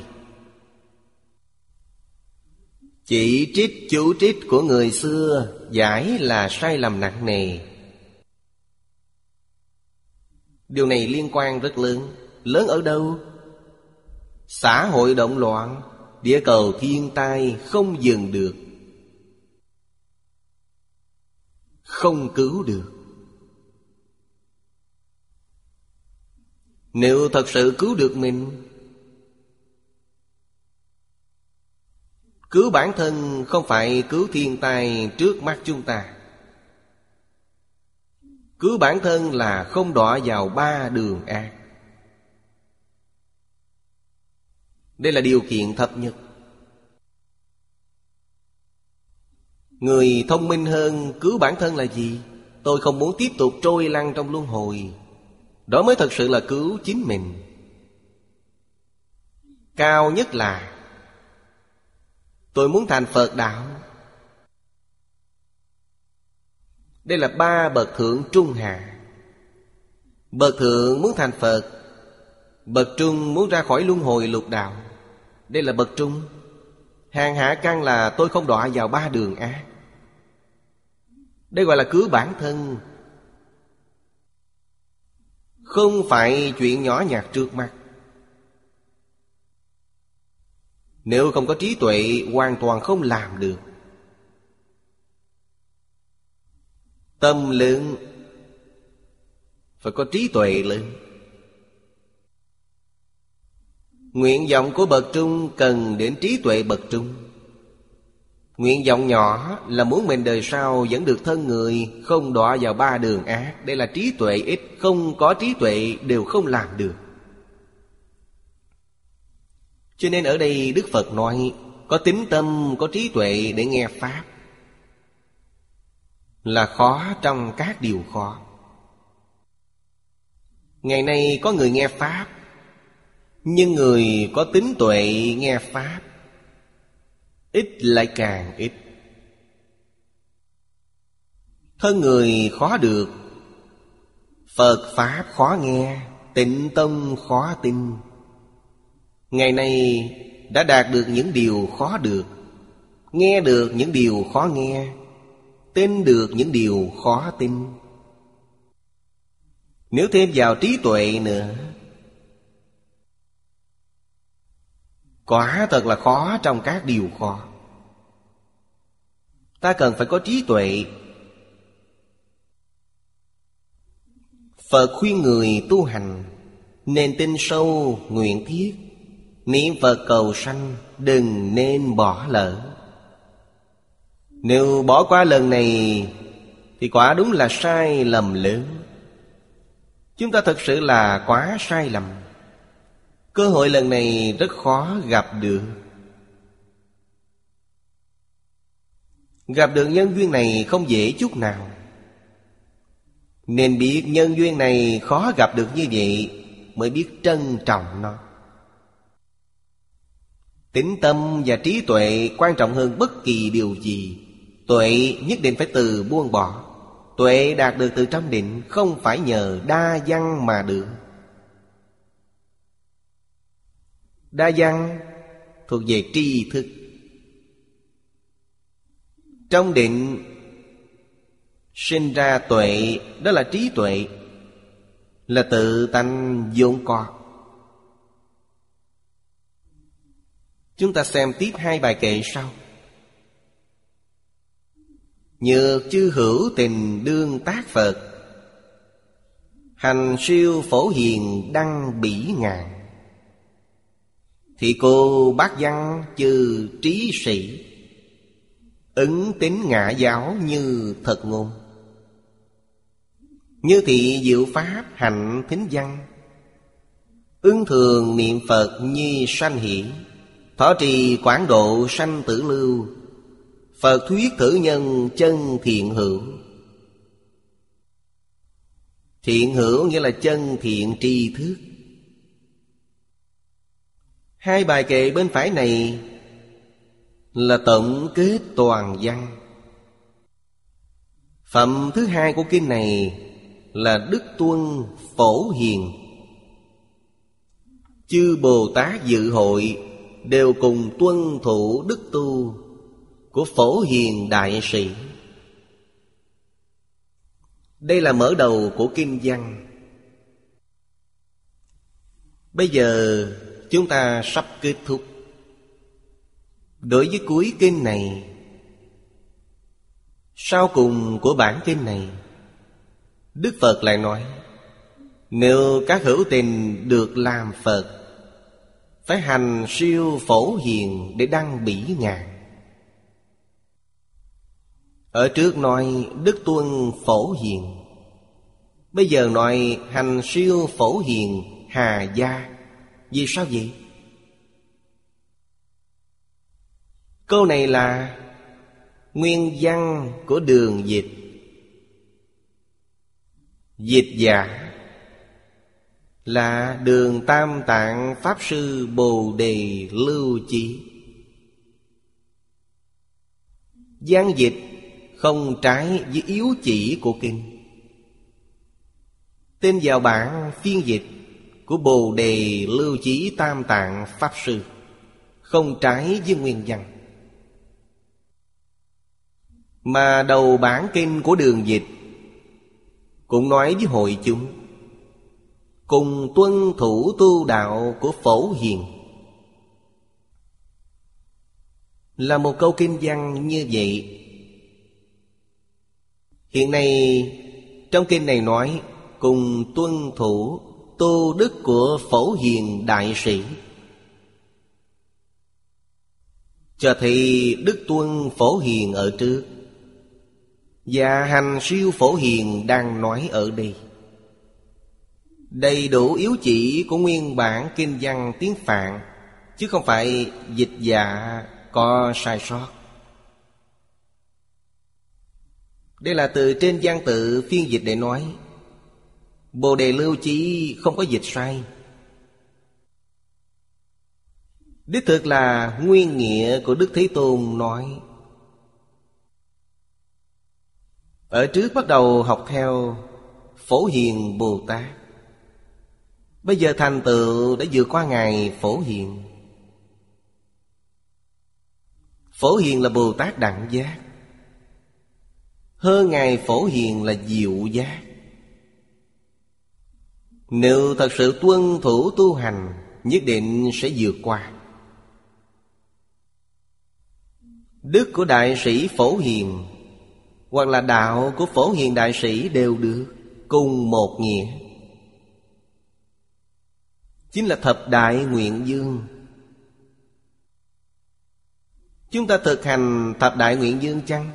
Chỉ trích chú trích của người xưa giải là sai lầm nặng nề. Điều này liên quan rất lớn. Lớn ở đâu? Xã hội động loạn, địa cầu thiên tai không dừng được, không cứu được. Nếu thật sự cứu được mình, cứu bản thân không phải cứu thiên tai trước mắt chúng ta. Cứu bản thân là không đọa vào ba đường ác. Đây là điều kiện thấp nhất. Người thông minh hơn cứu bản thân là gì? Tôi không muốn tiếp tục trôi lăn trong luân hồi. Đó mới thật sự là cứu chính mình. Cao nhất là tôi muốn thành Phật đạo. Đây là ba bậc thượng trung hạ. Bậc thượng muốn thành Phật, bậc trung muốn ra khỏi luân hồi lục đạo. Đây là bậc trung. Hàng hạ căn là tôi không đọa vào ba đường ác. Đây gọi là cứu bản thân. Không phải chuyện nhỏ nhặt trước mắt. Nếu không có trí tuệ, hoàn toàn không làm được. Tâm lớn, phải có trí tuệ lớn. Nguyện vọng của bậc trung cần đến trí tuệ bậc trung. Nguyện vọng nhỏ là muốn mình đời sau vẫn được thân người, không đọa vào ba đường ác. Đây là trí tuệ ít. Không có trí tuệ đều không làm được. Cho nên ở đây Đức Phật nói có tín tâm, có trí tuệ để nghe Pháp là khó trong các điều khó. Ngày nay có người nghe Pháp, nhưng người có tín tuệ nghe Pháp ít lại càng ít. Thân người khó được, Phật Pháp khó nghe, Tịnh Tông khó tin. Ngày nay đã đạt được những điều khó được, nghe được những điều khó nghe, tin được những điều khó tin. Nếu thêm vào trí tuệ nữa, quả thật là khó trong các điều khó. Ta cần phải có trí tuệ. Phật khuyên người tu hành nên tin sâu nguyện thiết, niệm Phật cầu sanh, đừng nên bỏ lỡ. Nếu bỏ qua lần này thì quả đúng là sai lầm lớn. Chúng ta thật sự là quá sai lầm. Cơ hội lần này rất khó gặp được. Gặp được nhân duyên này không dễ chút nào. Nên biết nhân duyên này khó gặp được như vậy, mới biết trân trọng nó. Tín tâm và trí tuệ quan trọng hơn bất kỳ điều gì. Tuệ nhất định phải từ buông bỏ. Tuệ đạt được từ trong định, không phải nhờ đa văn mà được. Đa văn thuộc về tri thức. Trong định sinh ra tuệ, đó là trí tuệ, là tự tánh vốn có. Chúng ta xem tiếp hai bài kệ sau. Nhược chư hữu tình đương tác Phật, hành siêu phổ hiền đăng bỉ ngàn. Thì cô bát văn chư trí sĩ, ứng tín ngã giáo như thật ngôn. Như thị diệu pháp hạnh thính văn, ứng thường niệm Phật nhi sanh hỷ. Thọ trì quảng độ sanh tử lưu, Phật thuyết thử nhân chân thiện hữu. Thiện hữu nghĩa là chân thiện tri thức. Hai bài kệ bên phải này là tổng kết toàn văn. Phẩm thứ hai của kinh này là Đức Tuân Phổ Hiền. Chư Bồ Tát dự hội đều cùng tuân thủ đức tu của Phổ Hiền Đại Sĩ. Đây là mở đầu của kinh văn. Bây giờ chúng ta sắp kết thúc. Đối với cuối kinh này, sau cùng của bản kinh này, Đức Phật lại nói: nếu các hữu tình được làm Phật, phải hành siêu phổ hiền để đăng bỉ ngàn. Ở trước nói Đức Tuân Phổ Hiền, bây giờ nói hành siêu phổ hiền hà gia. Vì sao vậy? Câu này là nguyên văn của Đường Dịch. Dịch giả là Đường Tam Tạng Pháp Sư Bồ Đề Lưu Chí. Văn dịch không trái với yếu chỉ của kinh. Tin vào bản phiên dịch của Bồ Đề Lưu Chí Tam Tạng Pháp Sư, không trái với nguyên văn. Mà đầu bản kinh của Đường Dịch cũng nói với hội chúng cùng tuân thủ tu đạo của Phổ Hiền. Là một câu kinh văn như vậy. Hiện nay trong kinh này nói cùng tuân thủ tu đức của Phổ Hiền Đại Sĩ, cho thấy Đức Tuân Phổ Hiền ở trước và hành siêu Phổ Hiền đang nói ở đây. Đầy đủ yếu chỉ của nguyên bản kinh văn tiếng Phạn, chứ không phải dịch giả có sai sót. Đây là từ trên văn tự phiên dịch để nói. Bồ Đề Lưu Chí không có dịch sai. Đích thực là nguyên nghĩa của Đức Thế Tôn nói. Ở trước bắt đầu học theo Phổ Hiền Bồ Tát, bây giờ thành tựu đã vượt qua Ngài Phổ Hiền. Phổ Hiền là Bồ Tát đẳng giác, hơn Ngài Phổ Hiền là diệu giác. Nếu thật sự tuân thủ tu hành, nhất định sẽ vượt qua. Đức của Đại Sĩ Phổ Hiền hoặc là đạo của Phổ Hiền Đại Sĩ đều được, cùng một nghĩa. Chính là thập đại nguyện dương. Chúng ta thực hành thập đại nguyện dương chăng?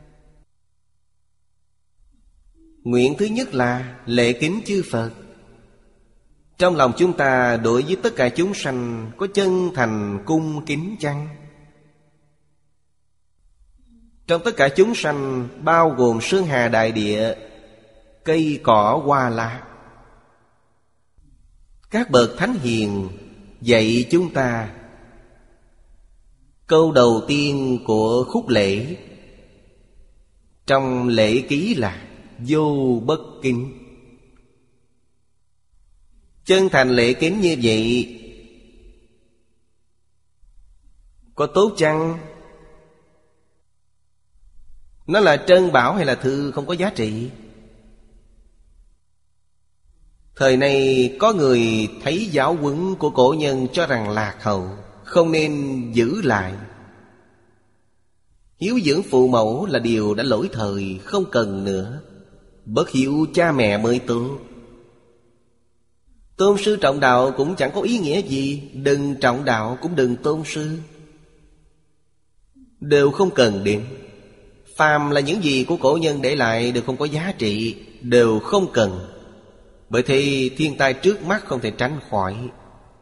Nguyện thứ nhất là lễ kính chư Phật. Trong lòng chúng ta đối với tất cả chúng sanh có chân thành cung kính chăng? Trong tất cả chúng sanh, bao gồm sơn hà đại địa, cây cỏ hoa lá, các bậc thánh hiền dạy chúng ta câu đầu tiên của khúc lễ trong lễ ký là vô bất kính. Chân thành lễ kính như vậy có tốt chăng? Nó là trân bảo hay là thư không có giá trị? Thời nay có người thấy giáo huấn của cổ nhân cho rằng lạc hậu, không nên giữ lại. Hiếu dưỡng phụ mẫu là điều đã lỗi thời, không cần nữa. Bất hiếu cha mẹ mới tốt. Tôn sư trọng đạo cũng chẳng có ý nghĩa gì. Đừng trọng đạo cũng đừng tôn sư, đều không cần đến. Phàm là những gì của cổ nhân để lại đều không có giá trị, đều không cần. Bởi thế thiên tai trước mắt không thể tránh khỏi.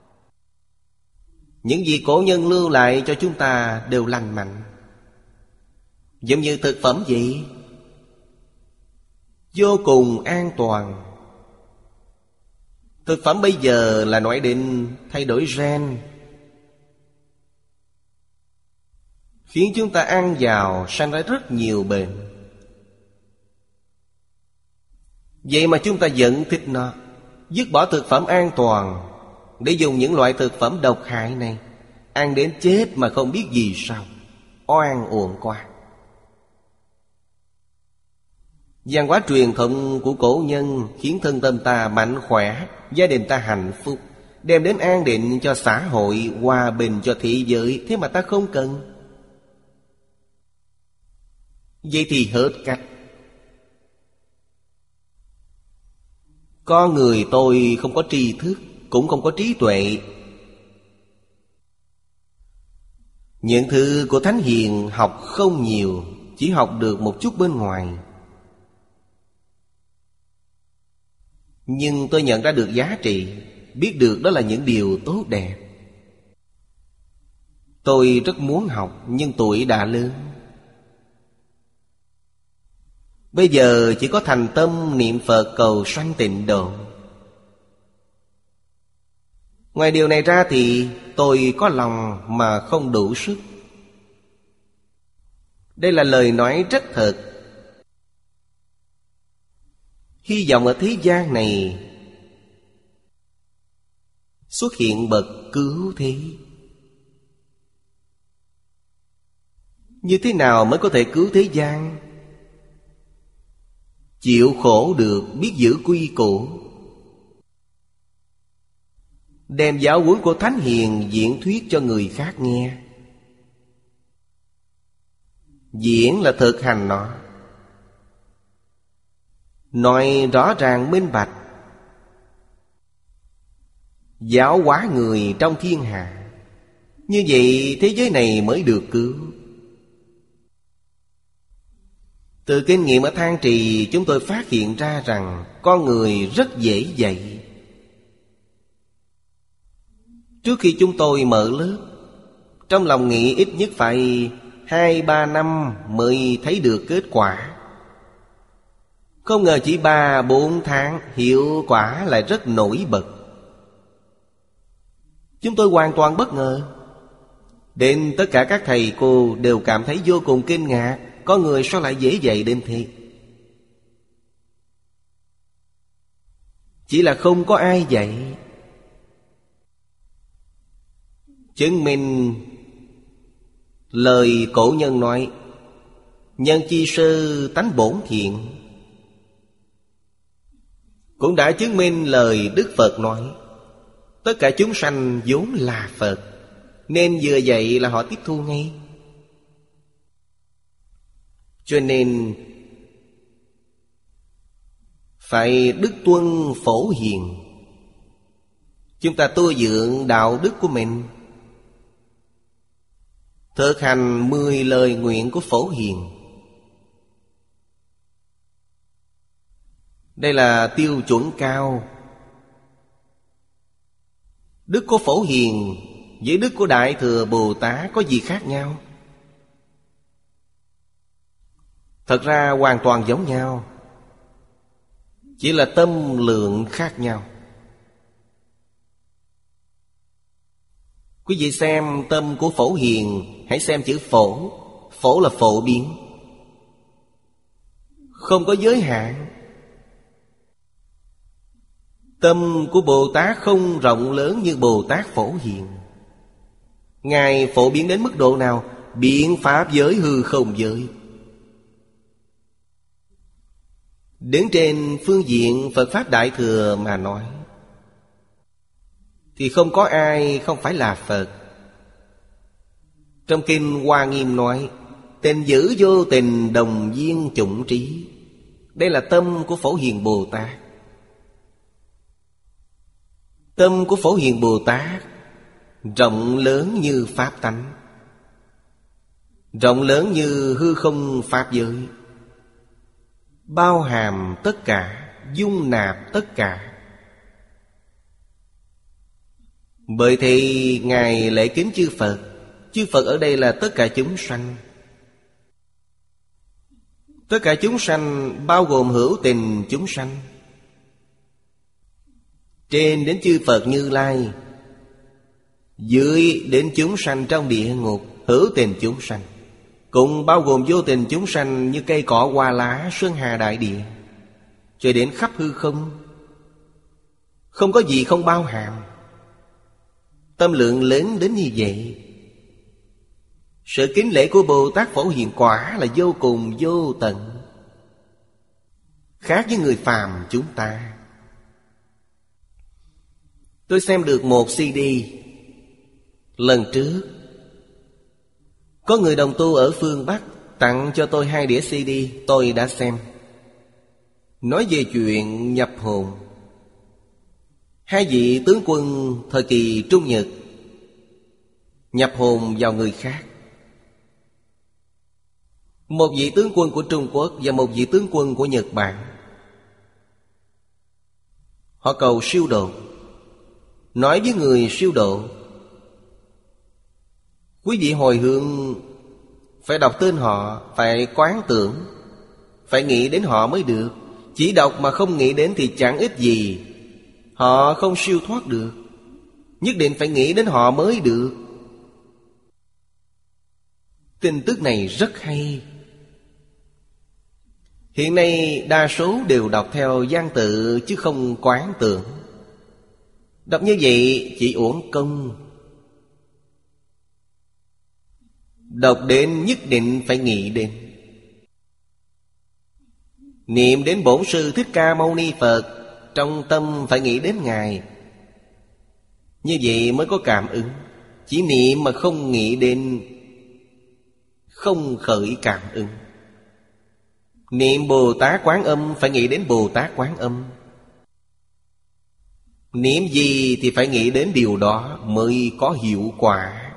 Những gì cổ nhân lưu lại cho chúng ta đều lành mạnh. Giống như thực phẩm vậy, vô cùng an toàn. Thực phẩm bây giờ là nói đến thay đổi gen, khiến chúng ta ăn vào sanh ra rất nhiều bệnh. Vậy mà chúng vẫn vẫn thích nó. Dứt bỏ thực phẩm an toàn để dùng những loại thực phẩm độc hại này, ăn đến chết mà không biết vì sao. Oan uổng quá. Văn hóa truyền thống của cổ nhân khiến thân tâm ta mạnh khỏe, gia đình ta hạnh phúc, đem đến an định cho xã hội, hòa bình cho thế giới. Thế mà ta không cần. Vậy thì hết cách. Con người tôi không có tri thức, cũng không có trí tuệ. Những thứ của thánh hiền học không nhiều, chỉ học được một chút bên ngoài. Nhưng tôi nhận ra được giá trị, biết được đó là những điều tốt đẹp. Tôi rất muốn học, nhưng tuổi đã lớn. Bây giờ chỉ có thành tâm niệm Phật cầu sanh tịnh độ. Ngoài điều này ra thì tôi có lòng mà không đủ sức. Đây là lời nói rất thật. Hy vọng ở thế gian này xuất hiện bậc cứu thế. Như thế nào mới có thể cứu thế gian? Chịu khổ được, biết giữ quy củ, đem giáo huấn của thánh hiền diễn thuyết cho người khác nghe. Diễn là thực hành nó, nói rõ ràng minh bạch, giáo hóa người trong thiên hạ. Như vậy thế giới này mới được cứu. Từ kinh nghiệm ở Thang Trì, chúng tôi phát hiện ra rằng con người rất dễ dạy. Trước khi chúng tôi mở lớp, trong lòng nghĩ ít nhất phải hai ba năm mới thấy được kết quả. Không ngờ chỉ ba bốn tháng hiệu quả lại rất nổi bật. Chúng tôi hoàn toàn bất ngờ. Đến tất cả các thầy cô đều cảm thấy vô cùng kinh ngạc. Có người sao lại dễ dạy đến thế? Chỉ là không có ai dạy. Chứng minh lời cổ nhân nói nhân chi sư tánh bổn thiện, cũng đã chứng minh lời Đức Phật nói tất cả chúng sanh vốn là Phật, nên vừa dạy là họ tiếp thu ngay. Cho nên phải đức tuân phổ hiền. Chúng ta tu dưỡng đạo đức của mình, thực hành mười lời nguyện của phổ hiền. Đây là tiêu chuẩn cao. Đức của phổ hiền với đức của Đại Thừa Bồ Tát có gì khác nhau? Thật ra hoàn toàn giống nhau, chỉ là tâm lượng khác nhau. Quý vị xem tâm của phổ hiền, hãy xem chữ phổ. Phổ là phổ biến, không có giới hạn. Tâm của Bồ Tát không rộng lớn như Bồ Tát Phổ Hiền. Ngài phổ biến đến mức độ nào? Biện pháp giới hư không giới. Đến trên phương diện Phật Pháp Đại Thừa mà nói thì không có ai không phải là Phật. Trong Kinh Hoa Nghiêm nói Tình dữ vô tình đồng viên chủng trí. Đây là tâm của Phổ Hiền Bồ Tát. Tâm của Phổ Hiền Bồ Tát rộng lớn như pháp tánh, rộng lớn như hư không pháp giới, bao hàm tất cả, dung nạp tất cả. Bởi thì Ngài lễ kính chư Phật. Chư Phật ở đây là tất cả chúng sanh. Tất cả chúng sanh bao gồm hữu tình chúng sanh, trên đến chư Phật Như Lai, dưới đến chúng sanh trong địa ngục, hữu tình chúng sanh, cũng bao gồm vô tình chúng sanh như cây cỏ hoa lá, sơn hà đại địa, cho đến khắp hư không. Không có gì không bao hàm. Tâm lượng lớn đến như vậy. Sự kính lễ của Bồ Tát Phổ Hiền quả là vô cùng vô tận, khác với người phàm chúng ta. Tôi xem được một xê đê lần trước, có người đồng tu ở phương Bắc tặng cho tôi hai đĩa xê đê. Tôi đã xem. Nói về chuyện nhập hồn. Hai vị tướng quân thời kỳ Trung Nhật nhập hồn vào người khác. Một vị tướng quân của Trung Quốc và một vị tướng quân của Nhật Bản. Họ cầu siêu độ. Nói với người siêu độ: quý vị hồi hướng phải đọc tên họ, phải quán tưởng, phải nghĩ đến họ mới được. Chỉ đọc mà không nghĩ đến thì chẳng ích gì. Họ không siêu thoát được. Nhất định phải nghĩ đến họ mới được. Tin tức này rất hay. Hiện nay đa số đều đọc theo văn tự chứ không quán tưởng. Đọc như vậy chỉ uổng công. Đọc đến nhất định phải nghĩ đến. Niệm đến Bổn Sư Thích Ca Mâu Ni Phật, trong tâm phải nghĩ đến Ngài. Như vậy mới có cảm ứng. Chỉ niệm mà không nghĩ đến, không khởi cảm ứng. Niệm Bồ Tát Quán Âm phải nghĩ đến Bồ Tát Quán Âm. Niệm gì thì phải nghĩ đến điều đó mới có hiệu quả.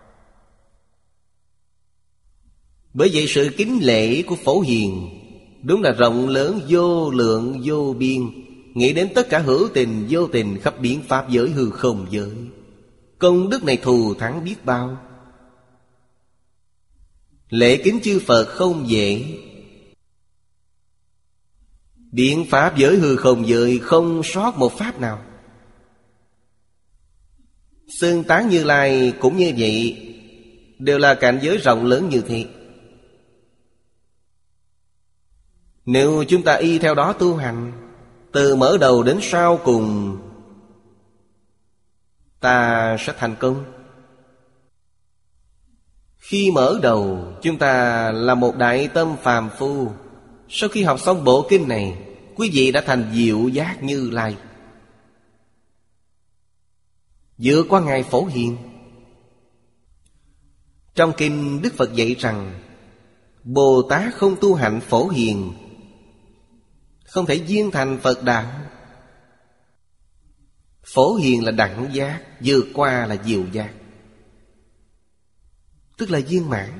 Bởi vậy sự kính lễ của Phổ Hiền đúng là rộng lớn vô lượng vô biên, nghĩ đến tất cả hữu tình vô tình khắp biến pháp giới hư không giới. Công đức này thù thắng biết bao. Lễ kính chư Phật không dễ. Biến pháp giới hư không giới không sót một pháp nào. Xưng tán Như Lai cũng như vậy, đều là cảnh giới rộng lớn như thế. Nếu chúng ta y theo đó tu hành, từ mở đầu đến sau cùng, ta sẽ thành công. Khi mở đầu chúng ta là một đại tâm phàm phu. Sau khi học xong bộ kinh này, quý vị đã thành diệu giác Như Lai, vượt qua Ngài Phổ Hiền. Trong kinh Đức Phật dạy rằng Bồ Tát không tu hạnh Phổ Hiền không thể viên thành Phật đạo. Phổ Hiền là đẳng giác, vượt qua là diệu giác, tức là viên mãn.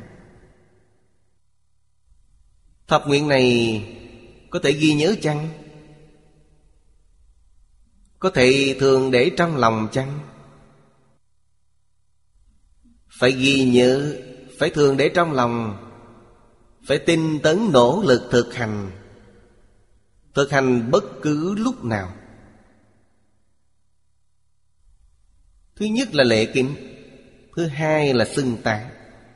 Thập nguyện này có thể ghi nhớ chăng? Có thể thường để trong lòng chăng? Phải ghi nhớ, phải thường để trong lòng, phải tinh tấn nỗ lực thực hành. Thực hành bất cứ lúc nào. Thứ nhất là lễ kính, thứ hai là xưng tán.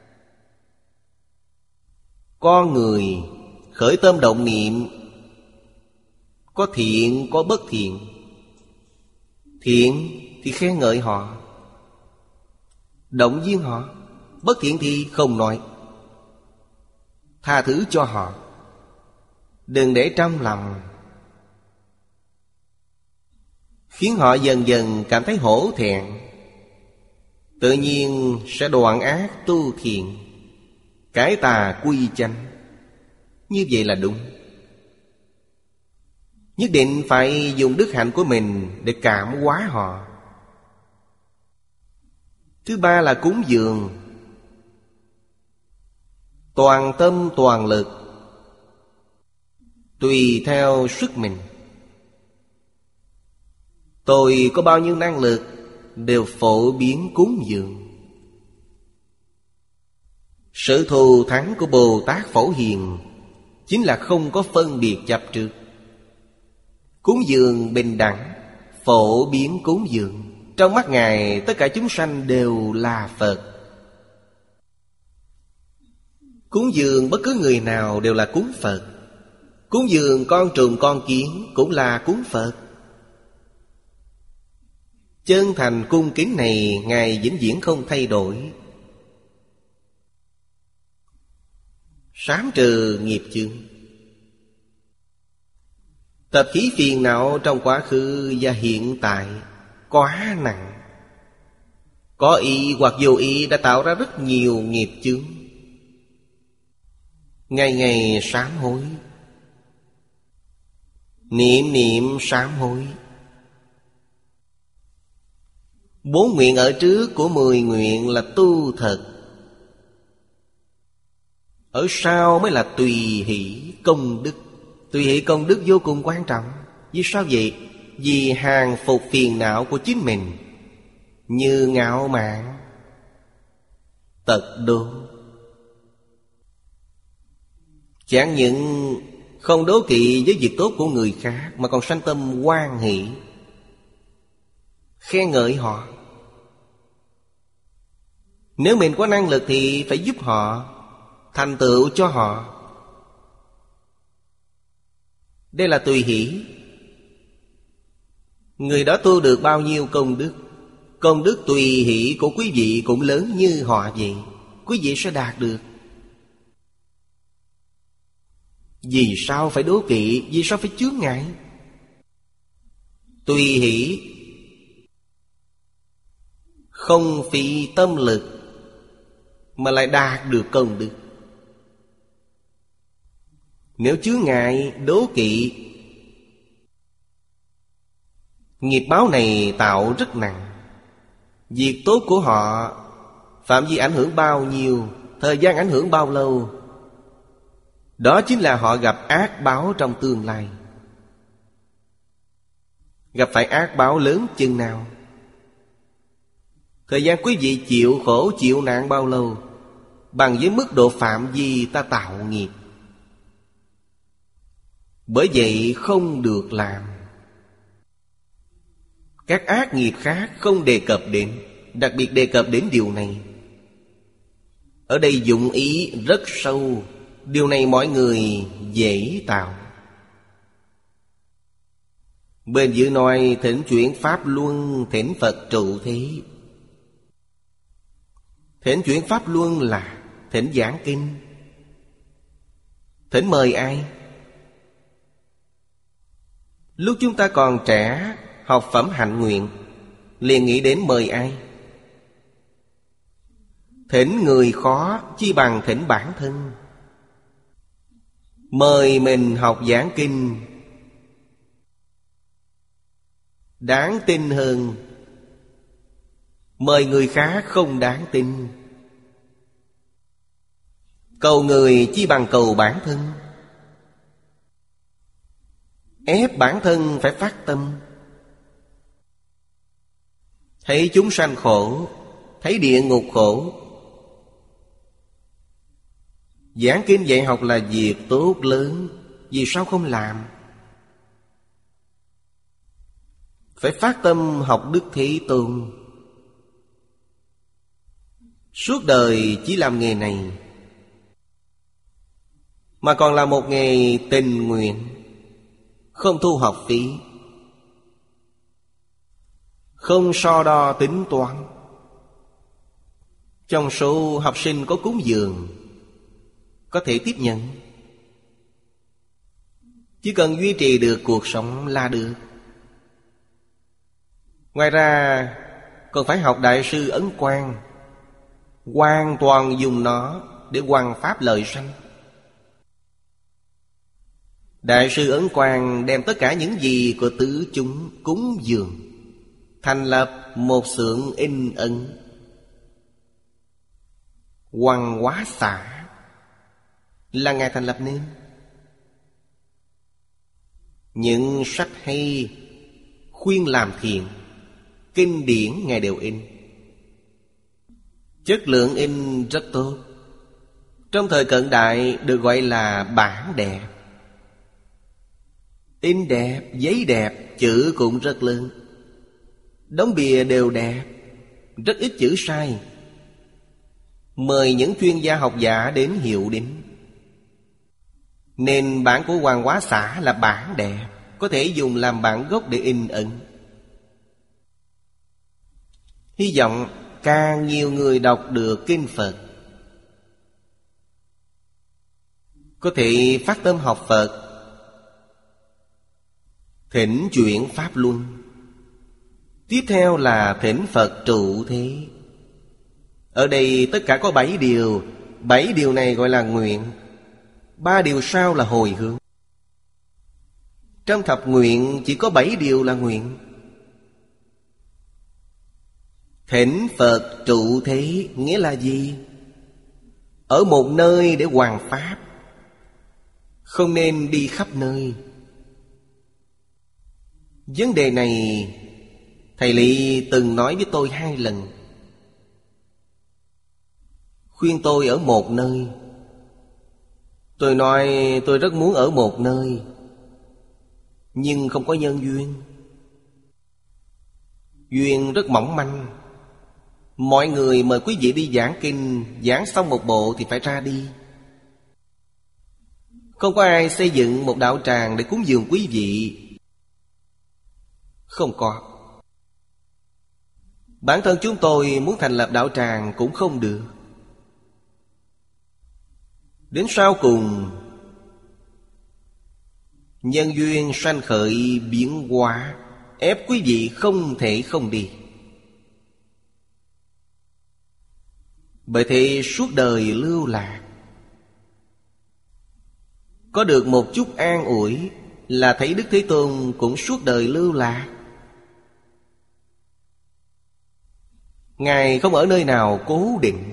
Con người khởi tâm động niệm, có thiện có bất thiện. Thiện thì khen ngợi họ, động viên họ. Bất thiện thì không nói, tha thứ cho họ, đừng để trong lòng, khiến họ dần dần cảm thấy hổ thẹn. Tự nhiên sẽ đoạn ác tu thiện. Cải tà quy chánh. Như vậy là đúng. Nhất định phải dùng đức hạnh của mình để cảm hóa họ. Thứ ba là cúng dường. Toàn tâm toàn lực, tùy theo sức mình. Tôi có bao nhiêu năng lực đều phổ biến cúng dường. Sự thù thắng của Bồ Tát Phổ Hiền chính là không có phân biệt chấp trước. Cúng dường bình đẳng, phổ biến cúng dường. Trong mắt Ngài tất cả chúng sanh đều là Phật. Cúng dường bất cứ người nào đều là cúng Phật. Cúng dường con trùng con kiến cũng là cúng Phật. Chân thành cung kính này Ngài vĩnh viễn không thay đổi. Sám trừ nghiệp chướng. Tập khí phiền não trong quá khứ và hiện tại quá nặng, có ý hoặc vô ý đã tạo ra rất nhiều nghiệp chướng. Ngày ngày sám hối, niệm niệm sám hối. Bốn nguyện ở trước của mười nguyện là tu thật. Ở sau mới là tùy hỷ công đức. Tùy hỷ công đức vô cùng quan trọng. Vì sao vậy? Vì hàng phục phiền não của chính mình, như ngạo mạn, tật đố. Chẳng những không đố kỵ với việc tốt của người khác, mà còn sanh tâm hoan hỷ, khen ngợi họ. Nếu mình có năng lực thì phải giúp họ, thành tựu cho họ. Đây là tùy hỷ. Người đó tu được bao nhiêu công đức, công đức tùy hỷ của quý vị cũng lớn như họ vậy. Quý vị sẽ đạt được. Vì sao phải đố kỵ? Vì sao phải chướng ngại? Tùy hỷ không phí tâm lực mà lại đạt được công đức. Nếu chướng ngại, đố kỵ, nghiệp báo này tạo rất nặng. Việc tốt của họ phạm vi ảnh hưởng bao nhiêu, thời gian ảnh hưởng bao lâu, đó chính là họ gặp ác báo trong tương lai. Gặp phải ác báo lớn chừng nào, thời gian quý vị chịu khổ chịu nạn bao lâu, bằng với mức độ phạm vi ta tạo nghiệp. Bởi vậy không được làm. Các ác nghiệp khác không đề cập đến, đặc biệt đề cập đến điều này. Ở đây dụng ý rất sâu. Điều này mọi người dễ tạo. Bên dưới nói thỉnh chuyển Pháp Luân, thỉnh Phật trụ thế. Thỉnh chuyển Pháp Luân là thỉnh giảng kinh. Thỉnh mời ai? Lúc chúng ta còn trẻ, học phẩm hạnh nguyện, liền nghĩ đến mời ai? Thỉnh người khó chi bằng thỉnh bản thân. Mời mình học giảng kinh đáng tin hơn. Mời người khác không đáng tin. Cầu người chi bằng cầu bản thân. Ép bản thân phải phát tâm. Thấy chúng sanh khổ, thấy địa ngục khổ, giảng kinh dạy học là việc tốt lớn. Vì sao không làm? Phải phát tâm học Đức Thế Tôn. Suốt đời chỉ làm nghề này, mà còn là một nghề tình nguyện, không thu học phí, không so đo tính toán. Trong số học sinh có cúng dường, có thể tiếp nhận. Chỉ cần duy trì được cuộc sống là được. Ngoài ra còn phải học Đại sư Ấn Quang, hoàn toàn dùng nó để hoằng pháp lợi sanh. Đại sư Ấn Quang đem tất cả những gì của tứ chúng cúng dường, thành lập một xưởng in ấn. Hoằng Hóa Xã là Ngài thành lập nên. Những sách hay, khuyên làm thiện, kinh điển Ngài đều in. Chất lượng in rất tốt. Trong thời cận đại được gọi là bản đẹp. In đẹp, giấy đẹp, chữ cũng rất lớn. Đóng bìa đều đẹp, rất ít chữ sai. Mời những chuyên gia học giả đến hiệu đính. Nên bản của Hoằng Hóa Xã là bản đẹp, có thể dùng làm bản gốc để in ấn. Hy vọng càng nhiều người đọc được kinh Phật, có thể phát tâm học Phật, thỉnh chuyển Pháp Luân. Tiếp theo là thỉnh Phật trụ thế. Ở đây tất cả có bảy điều. Bảy điều này gọi là nguyện. Ba điều sau là hồi hướng. Trong thập nguyện chỉ có bảy điều là nguyện. Thỉnh Phật trụ thế nghĩa là gì? Ở một nơi để hoằng pháp, không nên đi khắp nơi. Vấn đề này Thầy Lý từng nói với tôi hai lần. Khuyên tôi ở một nơi. Tôi nói tôi rất muốn ở một nơi, nhưng không có nhân duyên. Duyên rất mỏng manh. Mọi người mời quý vị đi giảng kinh, giảng xong một bộ thì phải ra đi. Không có ai xây dựng một đạo tràng để cúng dường quý vị. Không có. Bản thân chúng tôi muốn thành lập đạo tràng cũng không được. Đến sau cùng, nhân duyên sanh khởi biến hóa, ép quý vị không thể không đi. Bởi thế suốt đời lưu lạc. Có được một chút an ủi là thấy Đức Thế Tôn cũng suốt đời lưu lạc. Ngài không ở nơi nào cố định.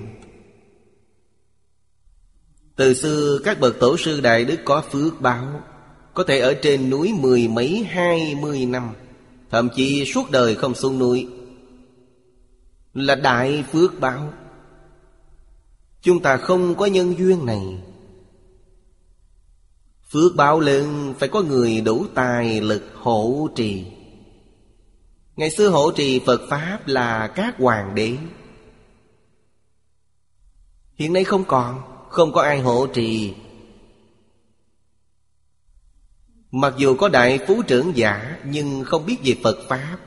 Từ xưa các bậc tổ sư đại đức có phước báo, có thể ở trên núi mười mấy hai mươi năm, thậm chí suốt đời không xuống núi, là đại phước báo. Chúng ta không có nhân duyên này. Phước báo lớn phải có người đủ tài lực hộ trì. Ngày xưa hộ trì Phật Pháp là các hoàng đế. Hiện nay không còn, không có ai hộ trì. Mặc dù có đại phú trưởng giả, nhưng không biết về Phật Pháp.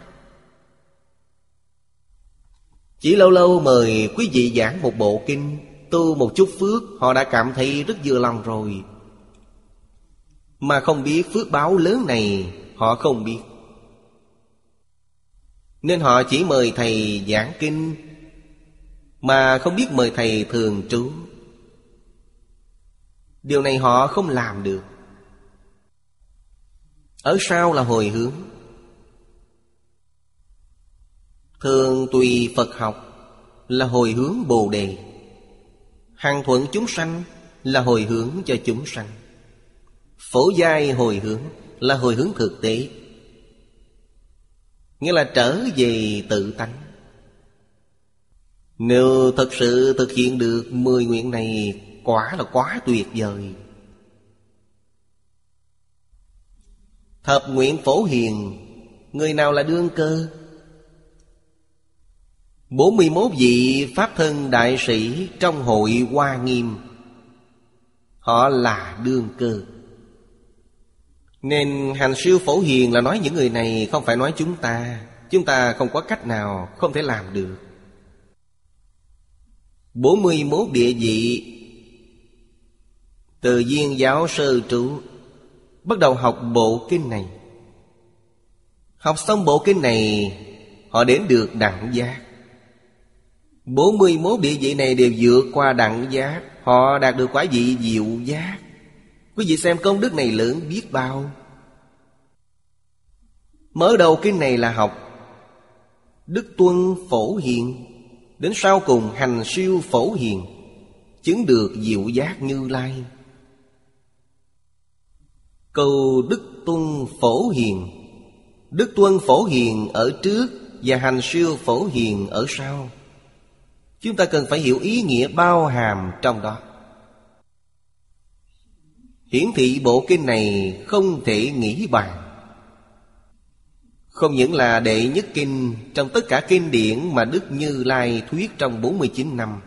Chỉ lâu lâu mời quý vị giảng một bộ kinh, tu một chút phước, họ đã cảm thấy rất vừa lòng rồi. Mà không biết phước báo lớn này, họ không biết. Nên họ chỉ mời thầy giảng kinh, mà không biết mời thầy thường trú. Điều này họ không làm được. Ở sau là hồi hướng. Thường tùy Phật học là hồi hướng Bồ Đề. Hằng thuận chúng sanh là hồi hướng cho chúng sanh. Phổ giai hồi hướng là hồi hướng thực tế, nghĩa là trở về tự tánh. Nếu thật sự thực hiện được mười nguyện này, quả là quá tuyệt vời. Thập nguyện phổ hiền, người nào là đương cơ? Bốn mươi mốt vị Pháp thân đại sĩ trong hội Hoa Nghiêm, họ là đương cơ. Nên hành siêu phổ hiền là nói những người này, không phải nói chúng ta. Chúng ta không có cách nào, không thể làm được. Bốn mươi mốt địa vị từ Viên giáo sơ trú bắt đầu học bộ kinh này. Học xong bộ kinh này, họ đến được đẳng giác. Bốn mươi mốt địa vị này đều vượt qua đẳng giác, Họ đạt được quả vị diệu giác. Quý vị xem công đức này lớn biết bao. Mở đầu kinh này là học Đức Tuân Phổ Hiền, đến sau cùng hành siêu Phổ Hiền, chứng được diệu giác Như Lai. Câu Đức Tuân Phổ Hiền, Đức Tuân Phổ Hiền ở trước và hành siêu Phổ Hiền ở sau. Chúng ta cần phải hiểu ý nghĩa bao hàm trong đó. Hiển thị bộ kinh này không thể nghĩ bàn. Không những là đệ nhất kinh trong tất cả kinh điển mà Đức Như Lai thuyết trong bốn mươi chín năm,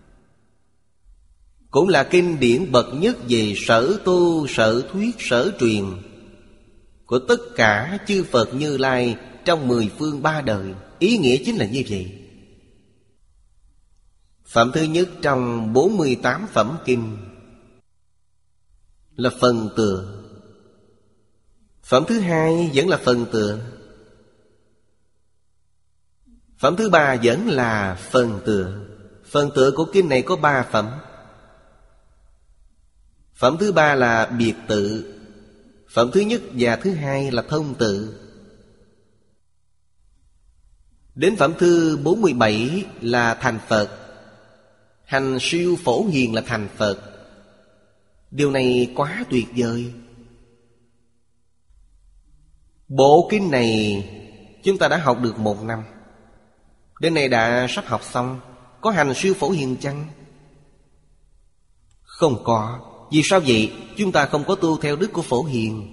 cũng là kinh điển bậc nhất về sở tu, sở thuyết, sở truyền của tất cả chư Phật Như Lai trong mười phương ba đời. Ý nghĩa chính là như vậy. Phẩm thứ nhất trong bốn mươi tám phẩm kinh là phần tựa. Phẩm thứ hai vẫn là phần tựa. Phẩm thứ ba vẫn là phần tựa. Phần tựa của kinh này có ba phẩm. Phẩm thứ ba là biệt tự. Phẩm thứ nhất và thứ hai là thông tự. Đến phẩm thứ bốn mươi bảy là thành Phật. Hành siêu Phổ Hiền là thành Phật. Điều này quá tuyệt vời. Bộ kinh này chúng ta đã học được một năm. Đến nay đã sắp học xong. Có hành siêu Phổ Hiền chăng? Không có. Vì sao vậy? Chúng ta không có tu theo đức của Phổ Hiền.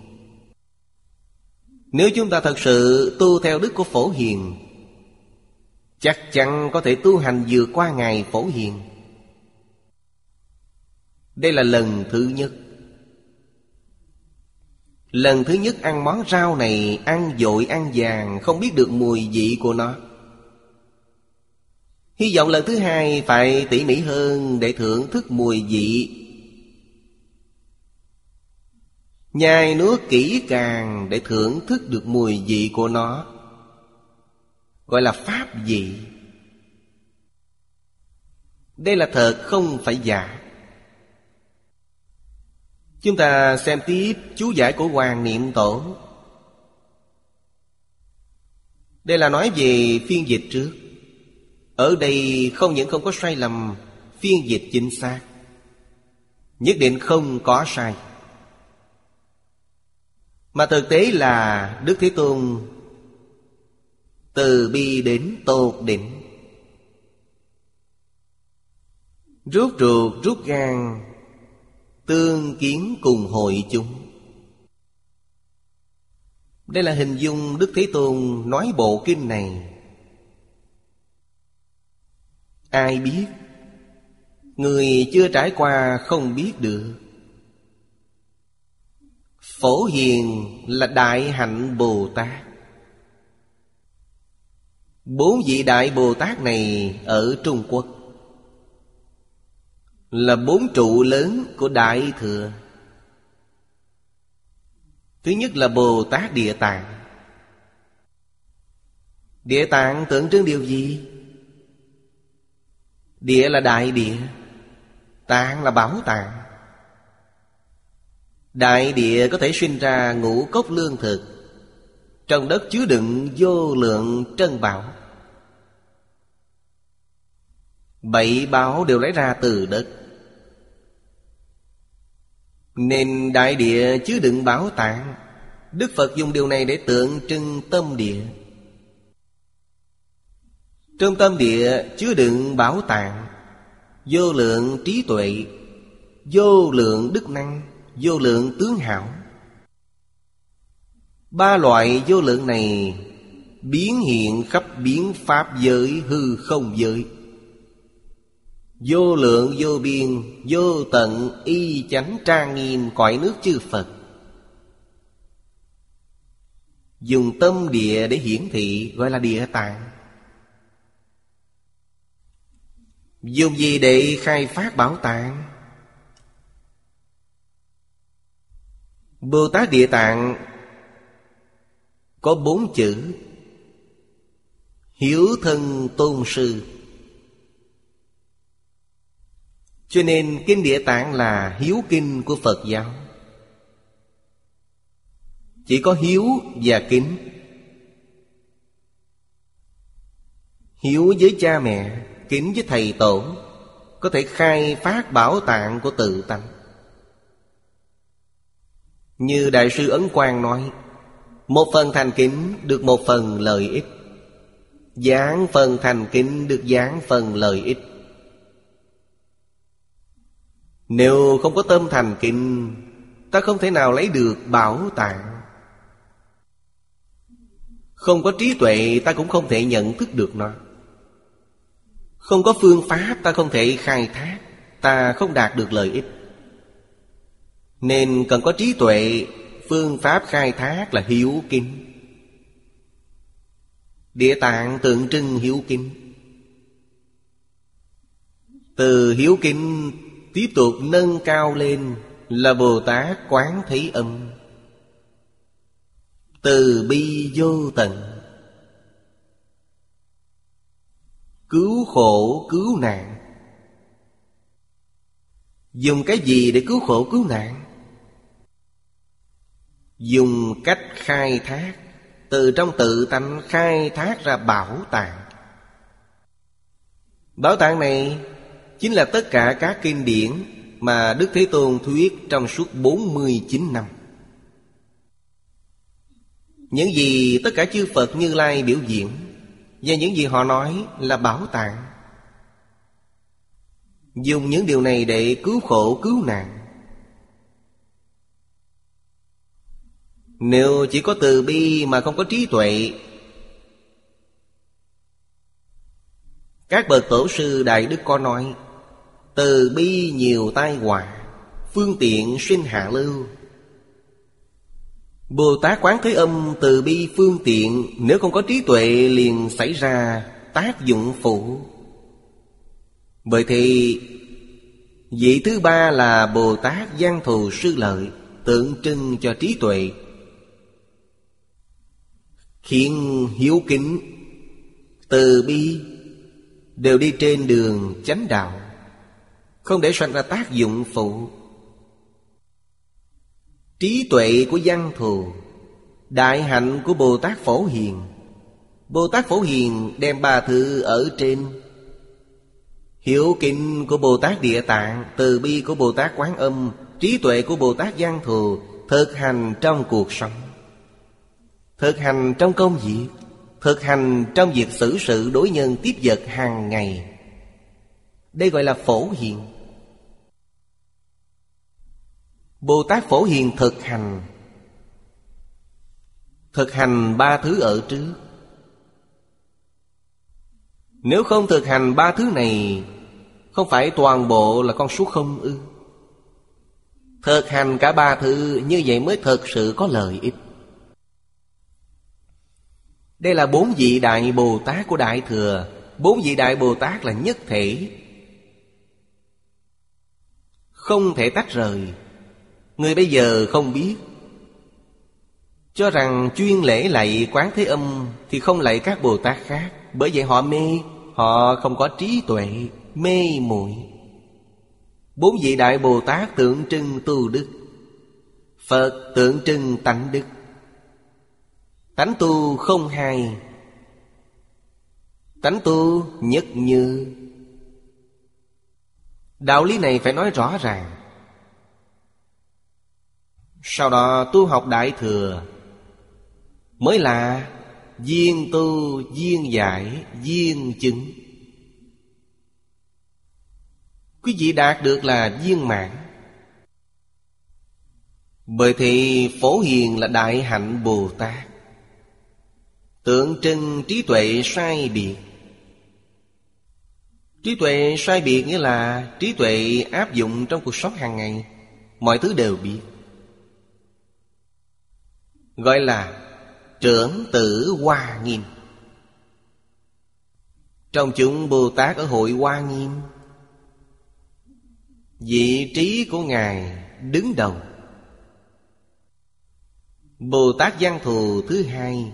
Nếu chúng ta thật sự tu theo đức của Phổ Hiền, chắc chắn có thể tu hành vượt qua Ngài Phổ Hiền. Đây là lần thứ nhất. Lần thứ nhất ăn món rau này, ăn vội ăn vàng, không biết được mùi vị của nó. Hy vọng lần thứ hai phải tỉ mỉ hơn để thưởng thức mùi vị, nhai nuốt kỹ càng để thưởng thức được mùi vị của nó, gọi là pháp vị. Đây là thật không phải giả. Chúng ta xem tiếp chú giải của Hoàng Niệm Tổ. Đây là nói về phiên dịch trước. Ở đây không những không có sai lầm, phiên dịch chính xác, nhất định không có sai. Mà thực tế là Đức Thế Tôn từ bi đến tột đỉnh, rút ruột rút gan, tương kiến cùng hội chúng. Đây là hình dung Đức Thế Tôn nói bộ kinh này. Ai biết? Người chưa trải qua không biết được. Phổ Hiền là Đại Hạnh Bồ Tát. Bốn vị Đại Bồ Tát này ở Trung Quốc là bốn trụ lớn của Đại Thừa. Thứ nhất là Bồ Tát Địa Tạng. Địa Tạng tượng trưng điều gì? Địa là đại địa, tạng là bảo tàng. Đại địa có thể sinh ra ngũ cốc lương thực, trong đất chứa đựng vô lượng trân bảo. Bảy bảo đều lấy ra từ đất, nên đại địa chứa đựng bảo tàng. Đức Phật dùng điều này để tượng trưng tâm địa. Trong tâm địa chứa đựng bảo tàng, vô lượng trí tuệ, vô lượng đức năng, vô lượng tướng hảo. Ba loại vô lượng này biến hiện khắp biến pháp giới hư không giới. Vô lượng vô biên, vô tận y chánh trang nghiêm cõi nước chư Phật. Dùng tâm địa để hiển thị gọi là địa tạng. Dùng gì để khai phát bảo tàng? Bồ Tát Địa Tạng có bốn chữ: hiếu thân tôn sư. Cho nên Kinh Địa Tạng là hiếu kinh của Phật giáo. Chỉ có hiếu và kính. Hiếu với cha mẹ, kính với thầy tổ, có thể khai phát bảo tạng của tự tánh. Như Đại sư Ấn Quang nói, một phần thành kính được một phần lợi ích, giảng phần thành kính được giảng phần lợi ích. Nếu không có tâm thành kính, ta không thể nào lấy được bảo tạng. Không có trí tuệ, ta cũng không thể nhận thức được nó. Không có phương pháp, ta không thể khai thác, ta không đạt được lợi ích. Nên cần có trí tuệ. Phương pháp khai thác là hiếu kính. Địa Tạng tượng trưng hiếu kính. Từ hiếu kính tiếp tục nâng cao lên là Bồ Tát Quán Thế Âm. Từ bi vô tận, cứu khổ cứu nạn. Dùng cái gì để cứu khổ cứu nạn? Dùng cách khai thác. Từ trong tự tánh khai thác ra bảo tạng. Bảo tạng này chính là tất cả các kinh điển mà Đức Thế Tôn thuyết trong suốt bốn mươi chín năm. Những gì tất cả chư Phật Như Lai biểu diễn và những gì họ nói là bảo tạng. Dùng những điều này để cứu khổ cứu nạn. Nếu chỉ có từ bi mà không có trí tuệ, các bậc tổ sư Đại Đức có nói, từ bi nhiều tai họa, phương tiện sinh hạ lưu. Bồ Tát Quán Thế Âm từ bi phương tiện, nếu không có trí tuệ liền xảy ra tác dụng phụ. Bởi thì vị thứ ba là Bồ Tát Giang Thù Sư Lợi, tượng trưng cho trí tuệ, khiến hiếu kính, từ bi đều đi trên đường chánh đạo, không để sanh ra tác dụng phụ. Trí tuệ của Văn Thù, đại hạnh của Bồ Tát Phổ Hiền. Bồ Tát Phổ Hiền đem ba thứ ở trên. Hiếu kính của Bồ Tát Địa Tạng, từ bi của Bồ Tát Quán Âm, trí tuệ của Bồ Tát Văn Thù thực hành trong cuộc sống, thực hành trong công việc, thực hành trong việc xử sự đối nhân tiếp vật hàng ngày. Đây gọi là Phổ Hiền. Bồ Tát Phổ Hiền thực hành Thực hành ba thứ ở trước. Nếu không thực hành ba thứ này, không phải toàn bộ là con số không ư? Thực hành cả ba thứ, như vậy mới thực sự có lợi ích. Đây là bốn vị Đại Bồ Tát của Đại Thừa. Bốn vị Đại Bồ Tát là nhất thể, không thể tách rời. Người bây giờ không biết, cho rằng chuyên lễ lạy Quán Thế Âm thì không lạy các Bồ Tát khác. Bởi vậy họ mê, họ không có trí tuệ, mê muội. Bốn vị Đại Bồ Tát tượng trưng tu đức, Phật tượng trưng tánh đức. Tánh tu không hai, tánh tu nhất như. Đạo lý này phải nói rõ ràng. Sau đó tu học Đại Thừa mới là viên tu, viên giải, viên chứng. Quý vị đạt được là viên mãn. Bởi thì Phổ Hiền là đại hạnh Bồ Tát, tượng trưng trí tuệ sai biệt. Trí tuệ sai biệt nghĩa là trí tuệ áp dụng trong cuộc sống hàng ngày, mọi thứ đều biết. Gọi là trưởng tử Hoa Nghiêm. Trong chúng Bồ Tát ở hội Hoa Nghiêm, vị trí của Ngài đứng đầu. Bồ Tát Văn Thù thứ hai.